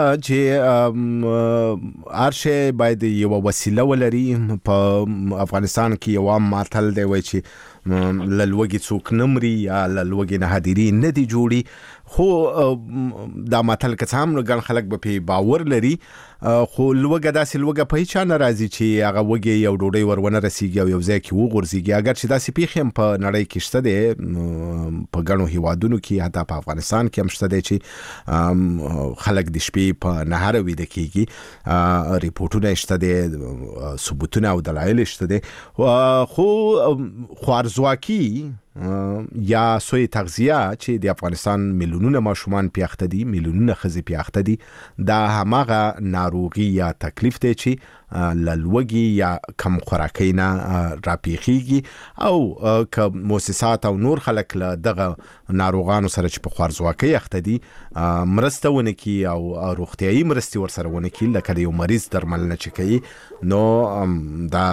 چې ارشه باید یو وسیله ولري په افغانستان کې یو عام ماتل دی وای چې للوګي څوک نمري یا للوګي نه حاضری نه دی جوړي خو دا ماتل که هم ګڼ خلک به په باور لري خو لوګه داسې لوګه په هیڅ نه راځي چې هغه وګي یو ډوډۍ ورونه رسیږي او یو ځای کې وغورځيږي اگر چې داسې پیښې په نړۍ کې شته دي په ګڼو هیوادونو کې حتی په افغانستان کې هم شته دي چې خلک د شپې په نهار ویده کېږي ریپورتونه شته دي ثبوتونه او دلایل شته دي خو خوارزواکي یا سوی تغذیه چې د افغانستان میلیونونه ماشومان پیاخته دي میلیونونه ښځې پیاخته دي دا هماغه ناروغي یا تکلیف دی چې للوګي یا کم خوراکي نه راپیخيږي او که مؤسسات او نور خلک له دغه ناروغانو سره چې په خوارزواکي اخته دي مرسته ونه کی او روغتيایي مرستي ورسره ونه کی لکه یو مریض درملنه چې کوي نو دا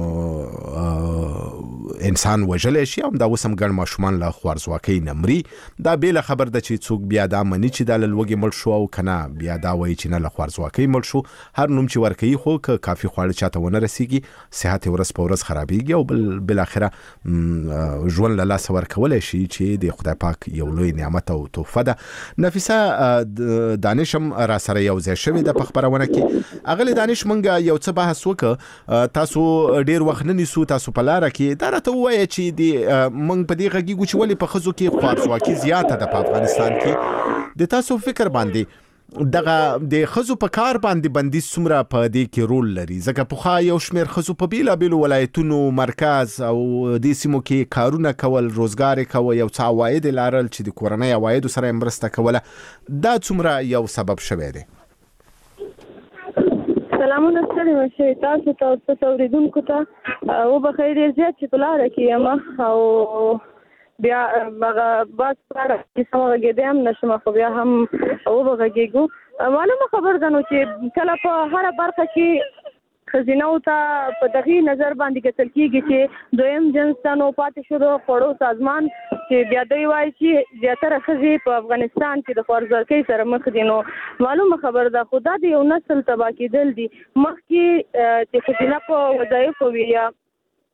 انسان وجل شي او دا وسم ګڼ ماشومان له خوارزواکي نمري دا بیل خبر ده چې څوک بیا دا مني چې د لوګي مړ شو او کنه بیا دا وایي چې نه له خوارزواکي مړ شو هر نوم چې ورکوي خو کافي خواړه چاته ونه رسیږي صحت ورځ په ورځ خرابېږي او بل اخره ژوند له لاس ورکول شي چې د خدای پاک یو لوی نعمت او تحفه ده نفیسه دانشم را سره یو ځای شوی د خبرونه کې اغلی دانش منګه یو څه بحث وکړه تاسو ډیر وخت نه نیسو تاسو په لار کې دا راته وایي چې د منګ په دې غږی ګوچ ولې په خزو کې خوارزواکي زیاته ده په افغانستان کې د تاسو فکر باندې دغه د خزو په کار باندې بندي څومره په دې کې رول لري ځکه په خا یو شمیر خزو په بیلابیلو ولایتونو مرکز او د سیمو کې کارونه کول روزګار کوي یو څه عواید لرل چې د کورنۍ عواید سره مرسته کوله دا څومره یو سبب شوی دی سلامونه ستړي مشه تاسو ته اوریدونکو ته او بخیر زیات چې بلاره کیما او بیا هغه باز پاره چې سمږه دې هم نشم خو بیا هم او بغږیګو معلومه خبر ده نو چې کله په هر برخه کې خزینه او ته په دغه نظر باندې کتل کیږي چې دویم جنسانو پاتې شو د خړو سازمان چې بیا دوی وایي چې زیاتره خزي په افغانستان کې د خوارزواکۍ سره مخ دي نو معلومه خبر ده خدا دې یو نسل تبا کېدل دي مخکې چې خزینه په وظایفو وی یا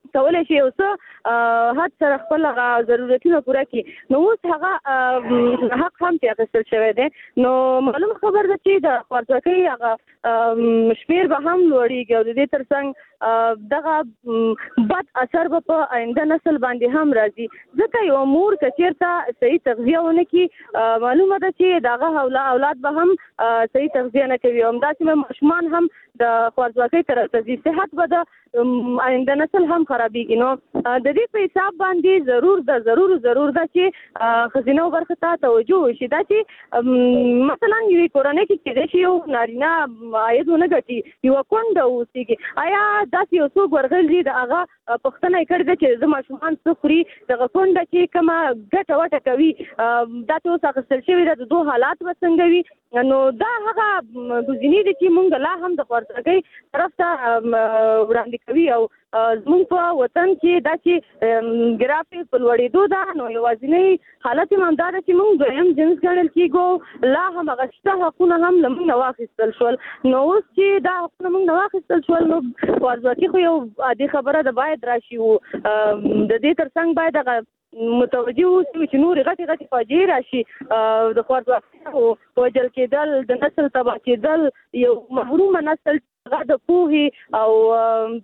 کولای شي او څه حد سره خپل ضرورتونه پوره کړي. نو اوس هغه حق هم اخیستل شوی دی. نو معلومه خبر ده چې د خوارځواکۍ هغه شمېر به هم لوړېږي او د دې ترڅنګ دغه بد اثر به په آینده نسل باندې هم راځي. ځکه یو مور که چېرته صحیح تغذیه ونه کړي معلومه ده چې د هغه اولاد به هم صحیح تغذیه نه کوي. همداسې ماشومان هم د خوارځواکۍ طرف ته ځي. صحت به د آینده نسل هم خرابېږي. نو د دې په حساب باندې ضرور ده چې ښځینه برخه ته توجه وشي. دا چې مثلا یوې کورنۍ کې کېدای شي یو نارینه عاید ونه ګټي یوه کونډه اوسېږي. آیا داسې یو څوک ورغلی د هغه پوښتنه یې کړې ده چې زه ماشومان څه خوري؟ دغه کونډه چې کومه ګټه وټه کوي دا چې اوس اخیستل شوې ده د دوه حالات به څنګه وي؟ نو دا هغه ګزینې دي چې موږ لا هم د خوارځواکۍ طرف ته وړاندې کوي. او زموږ په وطن کې دا چې ګرافیک په لوړېدو ده نو یوازینی حالت یې همدا ده چې موږ دویم جنس ګڼل کېږو. لا هم هغه شته حقونه هم له موږ نه واخیستل شول. نو اوس چې دا حقونه موږ نه واخیستل شول نو خوارځواکي خو یو عادي خبره ده، باید راشي. و د دې ترڅنګ باید هغه متوجه اوسو چې نور غټي فاجعې راشي. د خوارځواکۍ وژل کېدل، د نسل تباه کېدل، یو محرومه نسل د پوهې او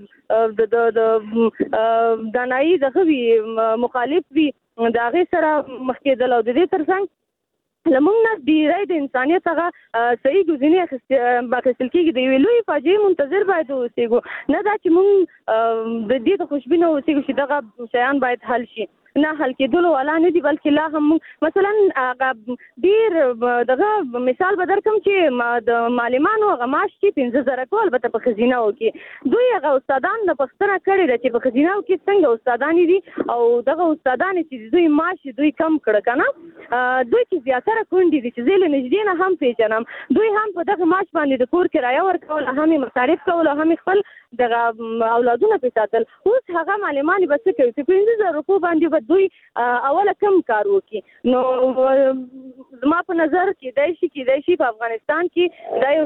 د دانایي دغه وي مخالف وي د هغې سره مخ کېدل. او د دې ترڅنګ له موږ نه ډېری د انسانیت هغه صحیح ګزینې اخیستل کېږي. د یوې لویې فاجعې منتظر باید اوسېږو، نه دا چې موږ د دې ته خوشبینه اوسېږو چې دغه شیان باید حل شي. نه حل کېدلو والا نه دي، بلکې لا هم مثلا ډېر دغه مثال به درکړم چې د معلمانو هغه معاش چې 15,000 کو البته په ښځینهو کې دوی هغه استادان د پوښتنه کړې ده چې په ښځینهو کې څنګه استادانې دي او دغه استادانې چې دوی معاش دوی کم کړه که نه، دوی چې زیاتره کونډې دي چې زه له نږدې نه هم پېژنم، دوی هم په دغه معاش باندې د کور کرایه ورکول، هم یې مصارف کول او هم یې خپل دغه اولادونه پرې ساتل. اوس هغه معلمانې به څه کوي چې 15,000 روپو باندې به دوی اوله کم کار وکړي. نو زما په نظر کېدای شي په افغانستان کې دا یو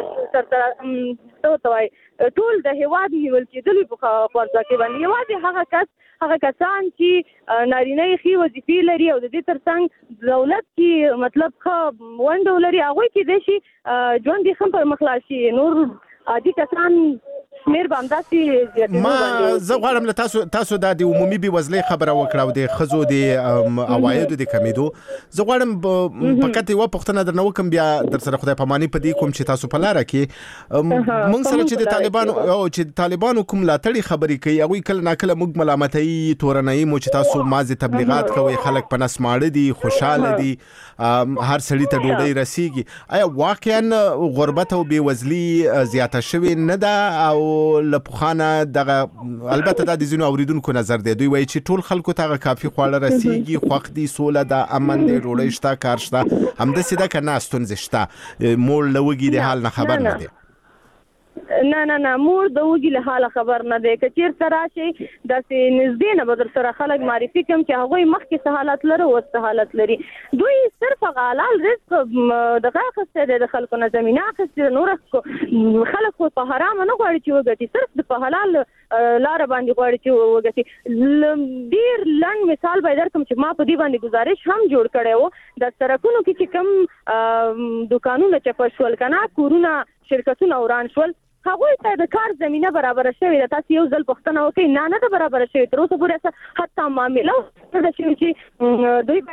ټول د هیواد نیول کېدلو په خوارځواکۍ باندې یوازې هغه کسان چې نارینه یې ښې وظیفې لري او د دې ترڅنګ دولت کې مطلب ښه ونډه ولري هغوی کېدای شي ژوند یې ښه پر مخ لاړ شي. نور عادي کسان شمیر به همداسې ما زه غواړم له تاسو دا د عمومي بېوزلۍ خبره وکړه او د ښځو د عوایدو د کمېدو. زه غواړم فقط یوه پوښتنه درنه وکړم، بیا در سره خدای پاماني په دې کوم چې تاسو په لاره کې موږ سره چې د طالبانو کوم ملاتړي خبرې کوي هغوی کله ناکله موږ ملامتوي تورنوي مو چې تاسو مازې تبلیغات کوئ، خلک په نس ماړه دي، خوشحاله دي، هر سړي ته ډوډۍ رسیږي. آیا واقعا غربت او بېوزلي زیاته شوې نه ده؟ او له پخوانه دغه البته دا د ځینو اوریدونکو نظر دی، دوی وایي چې ټول خلکو ته کافي خواړه رسیږي، خوښ دي، سوله ده، امن دی، ډوډۍ شته، کار شته، همداسې ده که نه ستونزې شته؟ مور له وږي د حال نه خبر نه دی؟ نه مور د وږي له حاله خبر نه دی. که چېرته راشي داسې نږدې نه به در سره خلک معرفي کړم چې هغوی مخکې څه حالت لري اوس څه حالت لري. دوی صرف هغه حلال رزق دغه اخیستی دی، د خلکو نه زمینه اخیستې ده. نور خلک خو په حرامه نه غواړي چې وګټي، صرف په حلال لاره باندې غواړي چې وګټي. ډېر لنډ مثال به یې درکړم چې ما په دې باندې ګزارش هم جوړ کړی و. د سړکونو کې چې کوم دوکانونه چپه شول که نه، کورونه شرکتونه وران شول، هغوی ته د کار زمینه برابره شوې ده. تاسو یو ځل پوښتنه وکړئ، نه ده برابره شوې. تر اوسه پورې حتی معامله نه ده شوې چې دوی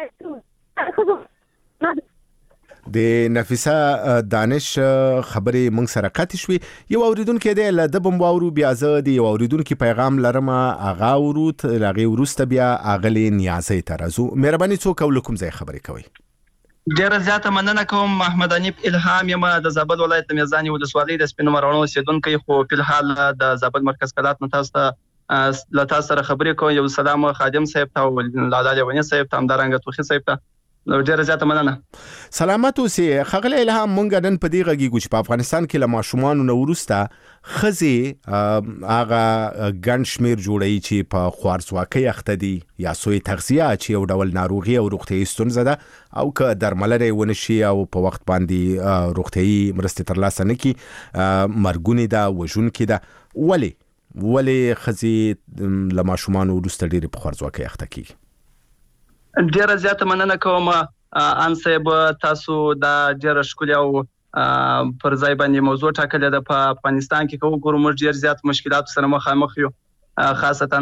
باید د نفیسه دانش خبرې موږ سره قطع شوې. یو اوریدونکی دی له ده به مو واورو، بیا زه د یو اوریدونکي پیغام لرم هغه اورو، هغې وروسته بیا اغلې نیازۍ ته راځو. مهرباني څوک او له کوم ځای خبرې کوئ؟ ډیره زیاته مننه کوم. محمد حنیف الهام یم د زابل ولایت د میزانې ولسوالۍ د سپینو مرغانو اوسېدونکی، خو په الحال د زابل مرکز کلات نه تاسو سره خبرې کوم. یو سلام خادم صاحب ته او لاله لیونی صاحب ته، همدارنګه توخي صاحب ته ډیره زیاته مننه. سلامت اوسې. ښاغلی الهام، مونږ نن په دې غږیږو چې په افغانستان کې له ماشومانو نه وروسته ښځې هغه ګڼ شمېر جوړوي چې په خوارځواکۍ اخته دي یا سوی تغذیه چې یو ډول ناروغي او روغتیایي ستونزه ده، او که درملنه یې ونه شي او په وخت باندې روغتیایي مرستې ترلاسه نه کړي، مرګونې ده، وژونکې ده. ولې ولې خزي له ماشومان وروسته ډېر په خوارځواکۍ اخته کیږي؟ ډیره زیاته مننه کوم ان صاحب، تاسو دا ډیره ښکلې او پر ځای باندې موضوع ټاکلې ده. په افغانستان کې کوم ګورو موږ ډیر زیات مشکلات سره مخامخ یو، خاصتا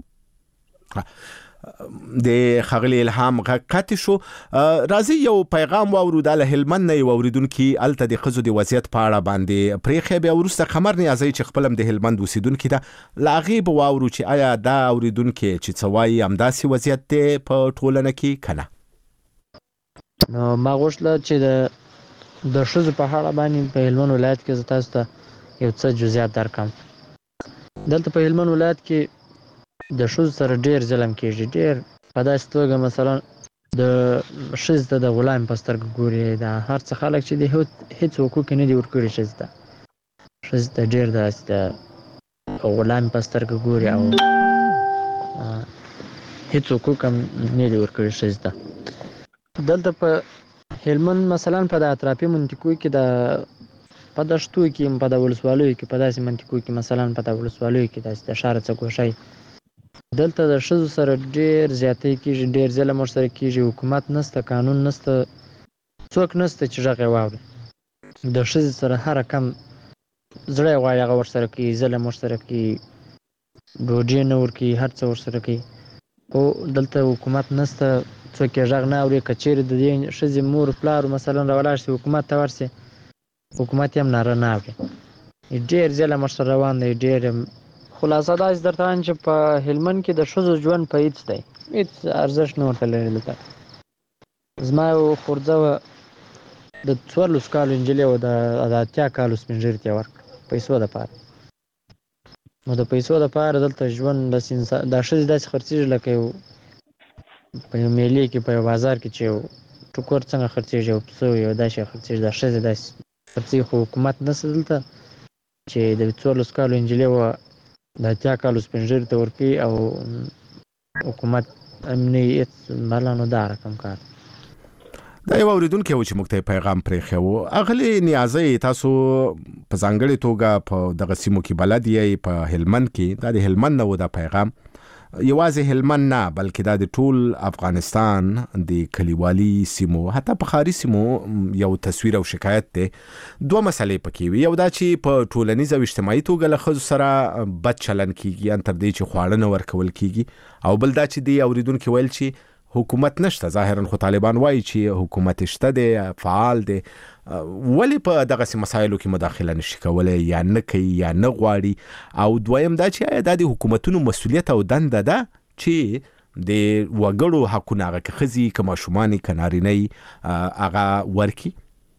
د خغلی الهام غکاتې شو. راځي یو پیغام واورو د هلمند نه اوریدونکو الته د خزو د وضعیت په اړه باندې پرېخې به ورسته خمر نیازي چې خپلم د هلمند اوسیدونکو دا لاغي به واورو چې آیا دا اوریدونکو چې څوای امداسي وضعیت ته په ټولنه کې کنه. نو ما غوښتل چې د شذ په اړه باندې په هلمند ولایت کې تاسو ته یو څه جزئیات درکم. دلته په هلمند ولایت کې د شذ سره ډیر ظلم کیږي. ډیر په داسې توګه مثلا د شذ ته د غلام په سترګه ګوري. دا هر څه خلک چې د هیڅ حقوق نه دي ورکړي شذ ته ډیر د غلام په سترګه ګوري او هیڅ حقوق هم نه دي ورکړي شذ ته. دلته په هلمند مثلا په د اطرافي منطقو کې د په دشتو کې په د ولسوالیو کې په داسې منطقو کې مثلا په د ولسوالیو کې د شهر څخه کوشي دلته د شذ سره ډیر زیاتې کیږي، ډیر ظلم ورسره کیږي. حکومت نسته، قانون نسته، څوک نسته چې ژغه واوري. د شذ سره هر کم زړه غواړي هغه ورسره کوي، ظلم ورسره کوي، ډوډۍ نه ورکوي، هر څه ورسره کوي. او دلته حکومت نسته، څوک ژغ نه اوري. کچېر د دې شذ مور پلار مثلا راولاړ شي حکومت ته ورسي، حکومت هم نه اوري. ډیر ظلم ورسره روان دی. ډیر خلاصه دا درته وایم چې په هلمند کې د شذو ژوند په هیڅ دی، هیڅ ارزښت نه ورته لري. لکه زما یو خورځه د 14 کالو نجلۍ او د 80 کالو سپین ږیري ته ورکړه پیسو دپاره. نو د پیسو دپاره دلته ژوند دا ښځې داسې خرڅېږي لکه یو په یو میلې کې په یو بازار کې چې یو ټوکر څنګه خرڅېږي، یو پسه یو دا شی خرڅېږي. دا ښځې داسې خرڅېږي. خو حکومت نشته دلته چې د 14 کالو نجلۍ و د 80 کالو سپین ږیري ته ورکوي او حکومت امنیت مالانو دا رقم کار. دا یو اوریدونکو چې موږ ته پیغام پرېښو. اغلی نیازي تاسو په ځانګړې توګه په دغه سیمو کې بلد یې په هلمند کې. دا د هلمند نه و دا پیغام، یوازې هلمند نه بلکې دا د ټول افغانستان د کلیوالي سیمو حتی په ښاري سیمو یو تصویر او شکایت دی. دوه مسلې پکې وي. یو دا چې په ټولنیز او اجتماعي توګه له ښځو سره بد چلن کیږي، ان تر دې چې خواړه نه ورکول کیږي. او بل دا چې دی اوریدونکو ویل چې حکومت نشته. ظاهرا خو طالبان وایي چې حکومت شته دی، فعال دی، ولی په دغه مسایلو کې مداخله نشي کولای یا نه کوي یا نه غواړي. او دویم دا چې آیا د حکومتونو مسؤلیت او دنده ده چې د وګړو حقونه هغه که ښځې که ماشومان که نارینه هغه ورکي.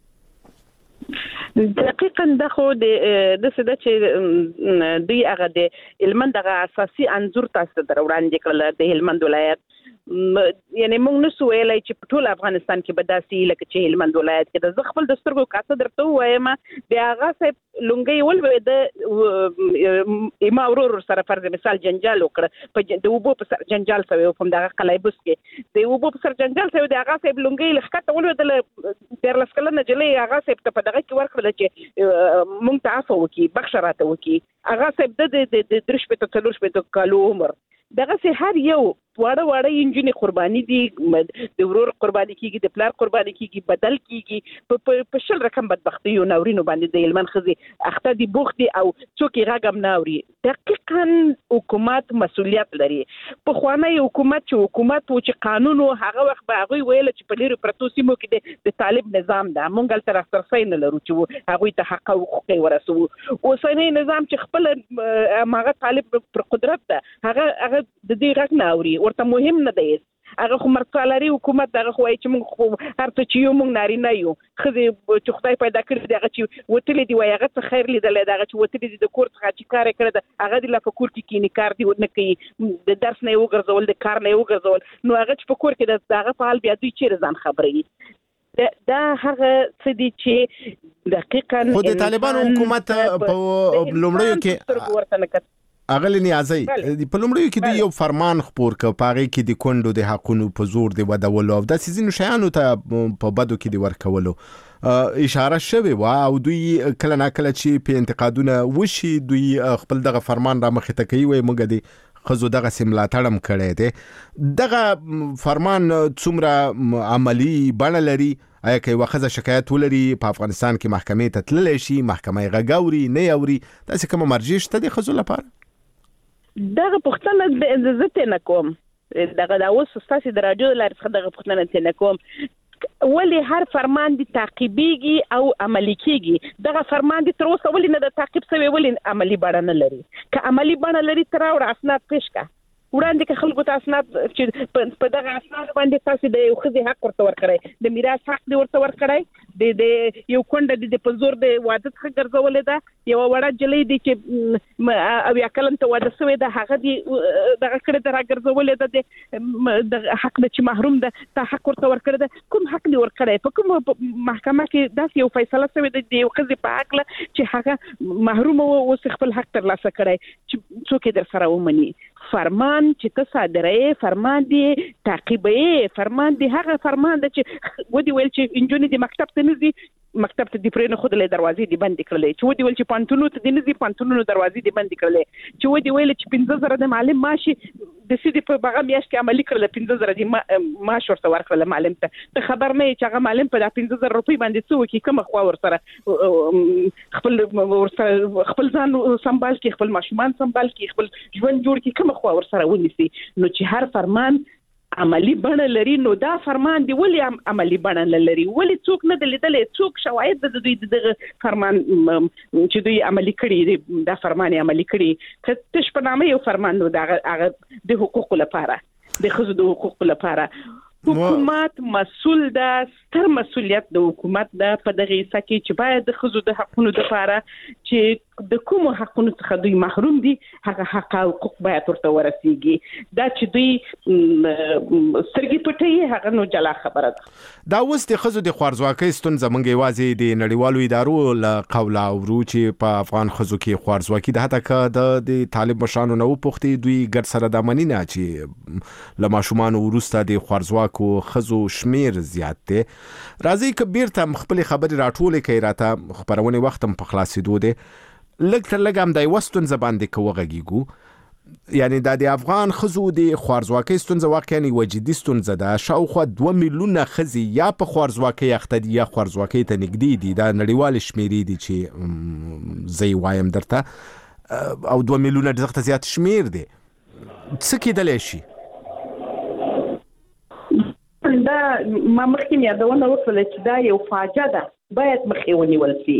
دقیقاً دا خو د څه ده چې دوی هغه د هلمند دغه اساسي انځور تاسو ته در وړاندې کړل د هلمند ولایت. یعنی موږ نسو ویلای چې په ټول افغانستان کې به داسې لکه چې هلمند ولایت کې د زه خپل د سترګو کاسه درته ووایم د هغه صاحب لونګۍ ولوېده ما ورور سره فرض مثال جنجال وکړه د اوبو په سر جنجال شوی و په همدغه قلعهبوس کې د اوبو په سر جنجال شوی د هغه صاحب لونګۍ له ښکته ولوېدله 14 کلنه نجلۍ هغه صاحب ته په دغه کې ورکړله چې موږ ته عفو وکړي بخښه راته وکړي. هغه صاحب د 3 کالو عمر دغه سه هر یو واړه انجینې قرباني دي، د ورور قرباني کیږي، د پلار قرباني کیږي، بدل کیږي په شل رقم بدبختی او ناورینو باندې د هلمند ښځې اخته دي بوختي او څوک یې غږ هم نه اوري. دقیقاً حکومت مسؤلیت لري. پخوانی حکومت چې حکومت و چې قانون هغه وخت به هغوی ویل چې په لیرو پرتو سیمو کې د طالب نظام ده، موږ هلته راسرسی نه لرو چې هغوی ته حق او حقوق یې ورسوو. اوسنی نظام چې خپل هغه طالب پر قدرت ده هغه د دې غږ نه اوري، ورته مهم نه دی. هغه خو مرڅالري حکومت دغه خو چې موږ خو هر څه چې یو موږ نارینه یو ښځې چې خدای پیدا کړي دي هغه چې وتلې دي وایي هغه څه خیر لیدلی دی، هغه چې وتلې دي د کور څخه چې کار یې کړی ده هغه دې لا په کور کې کینې کار دې نه کوي، د درس نه یې وګرځول، د کار نه یې وګرځول، نو هغه چې په کور کې د هغه په حال بیا دوی چیرې ځان خبروي. دا هغه څه دي چې دقیقاً خو د طالبانو حکومت په لومړیو کې اغلی نیازي په لومړیو کې دوی یو فرمان خپور کړ په هغې کې د کونډو د حقونو په زور د ودولو او داسې ځینو شیانو ته په بدو کې د ورکولو. اشاره شوی و او دوی کله نا کله چې په انتقادونه وشي دوی خپل دغه فرمان را مخې ته کوي وي موږ د خزو دغه سملاتړم کړی دی دغه فرمان څومره عملی بڼه لري آیا که وخزه شکایت ولري په افغانستان کې محکمې ته تللی شي محکمه غاوري نه اوري داسې کوم مرجع شته د خزو لپاره دغه پښتنه د عزت نه کوم دغه د اوس ستاسو د رادیو لارې څخه دغه پښتنه نه کوم ولی هر فرمان دی تعقیبیږي او عملی کیږي دغه فرمان دی تر اوسه ولی نه د تعقیب سوی ولی عملی بڼه نه لري که عملی بڼه لري تر اور اسناد پیش کا وړاندې که خلکو ته اسناد چې په دغه اسناد باندې تاسو د یو خزي حق ورته ورکړی د میراث حق دی ورته ورکړی د یو کونډه د پزور د واده څخه ګرځولې ده یو وړه جلې دی چې او یا کلم ته واده سوی ده هغه دی دغه کړه د راګرځولې ده د حق د چې محروم ده ته حق ورته ورکړی ده کوم حق دی ورکړی په کوم محکمه کې داسې یو فیصله سوی ده د یو خزي په حق چې هغه محروم او خپل حق ترلاسه کړی چې څوک در سره ومني فرمان چې ته صادرې فرمان دی تعقیبې فرمان دی هغه فرمان دی چې ودی ویل چې انجونی د مکتب ته نزي مکتب ته د پرېنه خود له دروازې دی بند کړلې چې ودی ویل چې پانتونو ته د نزي پانتونو دروازې دی بند کړلې چې ودی ویل چې 15000 د معلم ماشي د سیدی په بغه میاش کې عملی کړل 15000 دی ماش ورته ورکړل معلم ته خبر نه چې هغه معلم په 15000 روپۍ باندې څو کې کوم خو ورسره خپل ځان سمبال کې خپل ماشومان سمبال کې خپل ژوند جوړ کې کوم خو ورسره ونیسي نو چې هر فرمان عملی بڼه لري نو دا فرمان دی ولی عملی بڼه لري ولی څوک نه دلیدلې څوک شواهد د دوی دغه فرمان چې دوی عملی کړي دا فرمان عملی کړي که تش په نامه یو فرمان نو هغه د حقوقو لپاره د خزو د حقوقو لپاره حکومت مسؤل ده ستر مسؤلیت د حکومت ده په دغه سکه چې باید د خزو د حقونو لپاره چې د کوم حقونو څخه دوی محروم دي هغه حق او حقوق باید ورته ورسیږي دا چې دوی سرګي پټي هغه نو جلا خبره ده دا اوس د خزو د خوارزواکۍ ستونزه منګي وازي د نړیوالو ادارو له قوله ورو چې په افغان خزو کې خوارزواکي ده حتی که د طالب مشرانو نو پوښتې دوی ګډ سره د منینه چې له ماشومان ورسته د خوارزواکو خزو شمیر زیات دی راځي که بیرته خپل خبري راټولې کوي راته خبرونه وختم په خلاصېدو دی لږ تر لږ هم د یوه ستونزه باندې که وغږیږو یعنی د افغان خزو د خوارزواکۍ ستونزه واقعا یوه جدي ستونزه ده شاوخوا 2 میلیونه ښځې یا په خوارزواکۍ اخته دي یا خوارزواکۍ ته نږدې دي دا نړیوالې شمیرې دي چې زه یې وایم درته او 2 میلیونه ډېر څه زیات شمیر دی څه کېدلی شي دا ما مخکې یادونه وکړه چې دا یو فاجعه ده باید مخې ونیول شي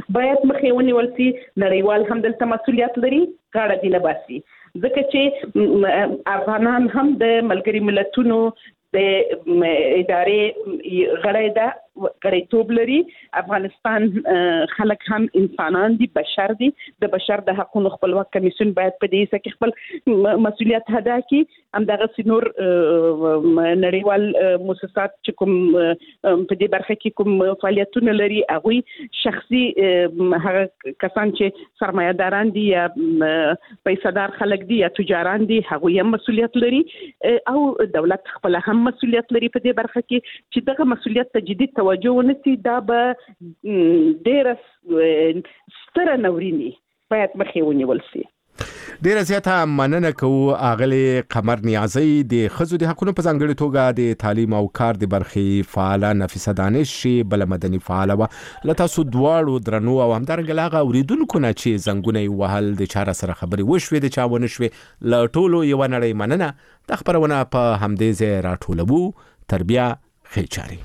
نړیوال هم دلته مسؤلیت لري غاړه دی نه باسي ځکه چې افغانان هم د ملګری ملتونو د ادارې غړیتوب لري افغانستان خلک هم انسانان دي بشر دي د بشر د حقوقو خپلواک کمیسیون باید په دې کې خپل مسؤلیت ادا کړي هم دغه نور نړیوال مؤسسات چې کوم په دې برخه کې کوم فعالیتونه لري هغه شخصي هغه کسان چې سرمایه‌داران دي یا پیسادار خلک دي یا تجاران دي هغه هم مسؤلیت لري او دولت خپل هم مسؤلیت لري په دې برخه کې چې دغه مسؤلیت ته جدي توجه ونیسي دا به ډېره ستره نوریني باید مخې ونیول شي ډیره زیاته مننه کوو اغلی قمر نیازی د خزو د حقونو په ځانګړي توګه د تعلیم او کار د برخې فعاله نفیسه دانش بل مدني فعاله و لته سو دواړو درنو او همدارنګه لاغه اوریدونکو نه چې زنګونه وهل د چاره سره خبري وشوي د چاونه شوي ل ټولو یو نړۍ مننه د خبرونه په همدې ځای راټولبو تربیه خېچاري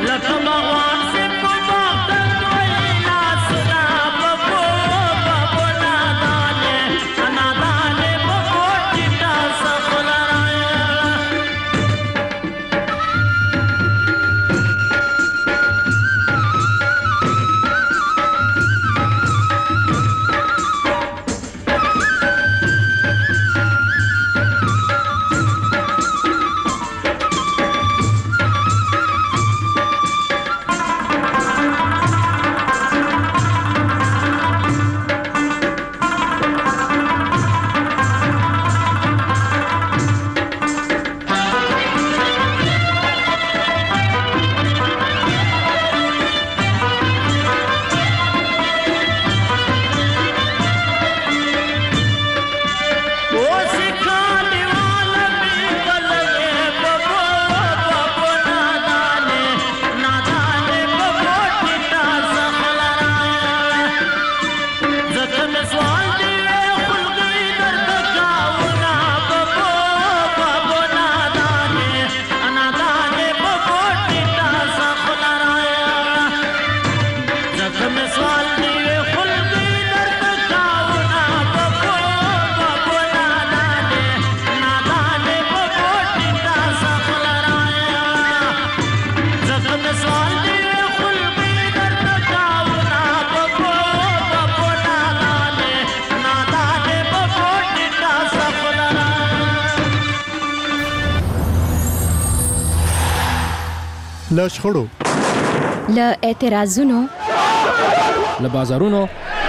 له شخړو، له اعتراضونو، له بازارونو،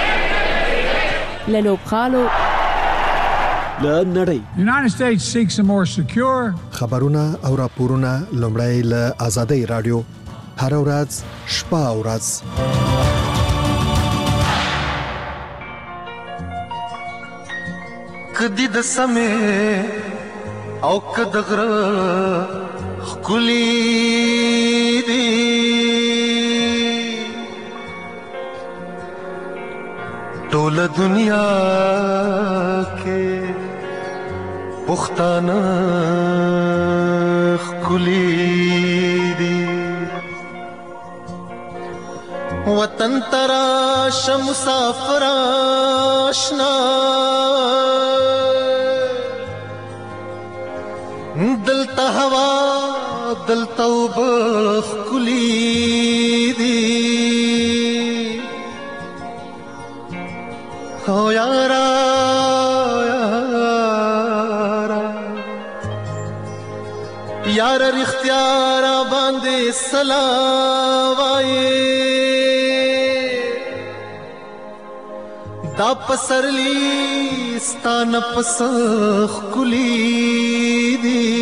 له لوبغالو، له نړۍ. United States seeks a more secure خبرونه او راپورونه لومړی له آزادۍ رادیو هر ورځ شپه او ورځ. کدی د سمې او کدغره خلی دی ټول دنیا کې پښتانه خلی دی وطن ترا شمسافر آشنا دلتا هوا دلتا وبخ کلی دی او یارا یارا یارا رختیارا باندې سلاوای دا پسرلی ستان پسخ کلی دی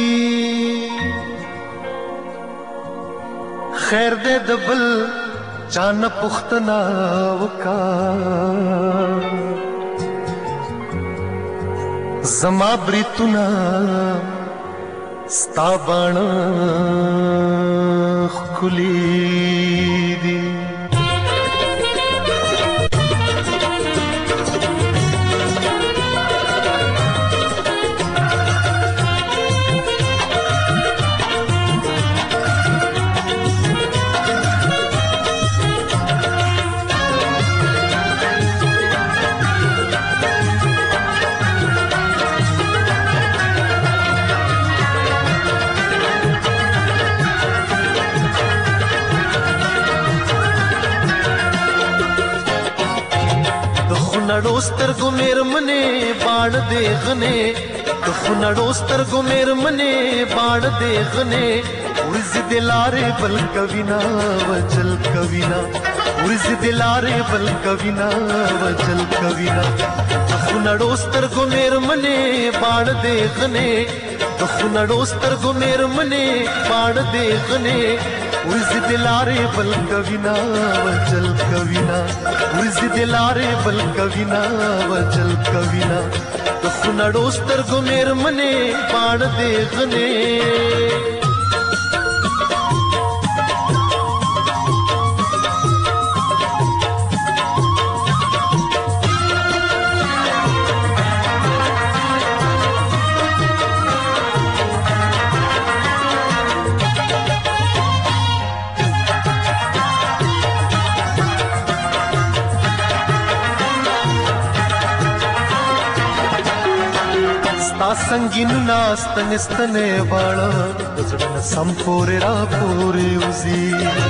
خیر دې دبل جان پختنا وکا زما بریتنا ستابان خلی دی خنړو سترګو مېرمنې باڼ دې غنې د خنړو سترګو مېرمنې باڼ دې غنې ورځ دې لارې بل کوینا وجل کوینا ورځ دې لارې بل کوینا وجل کوینا د خنړو سترګو مېرمنې باڼ دې غنې د خنړو سترګو مېرمنې باڼ دې غنې ورځ دې لارې بل کوینا وجل کوینا ورځ دې لارې بل کوینا وجل کوینا د خنړو سترګو مېرمنې باڼ دې غنې سنگین ناستن استنه واړه زړه سم پورې را پورې وزي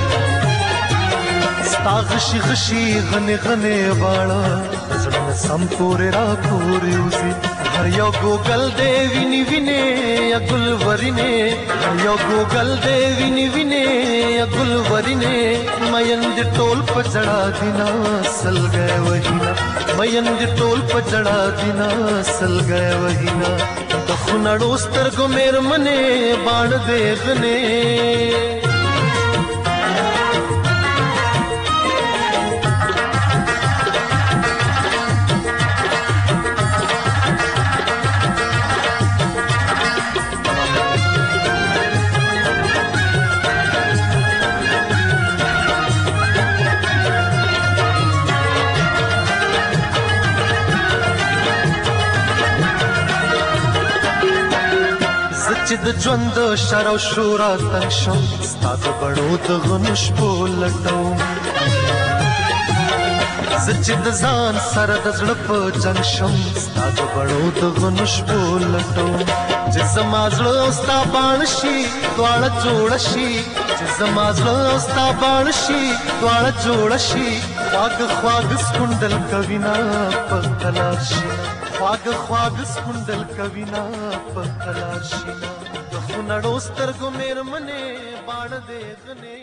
ستا غشي غشي غنې غنې واړه زړه سم پورې را پورې وزي هر یو ګوګل دی ویني ویني یا ګل ورینه هر یو ګوګل دی ویني ویني یا ګل ورینه مین دې ټول پچړا دینا سل گئے وهینا مین دې ټول پچړا دینا سل گئے وهینا د خونړو سترګو مېرمنې باڼ دې غنې چې د ژوند شر او شورا تنګ شم ستا د بڼو د غنو شپو لټوم زه چې د ځان سره د زړه په جنګ شم ستا د بڼو د غنو شپو لټوم چې زما زړه او ستا باڼ شي دواړه جوړه شي چې زما زړه او ستا باڼ شي دواړه جوړه شي خواږ خواږ سکونډل کوینا په کلار شي خواږ خواږ سکونډل کوینا په کلار شي د خونړو سترګو مېرمنې باڼ دې غنې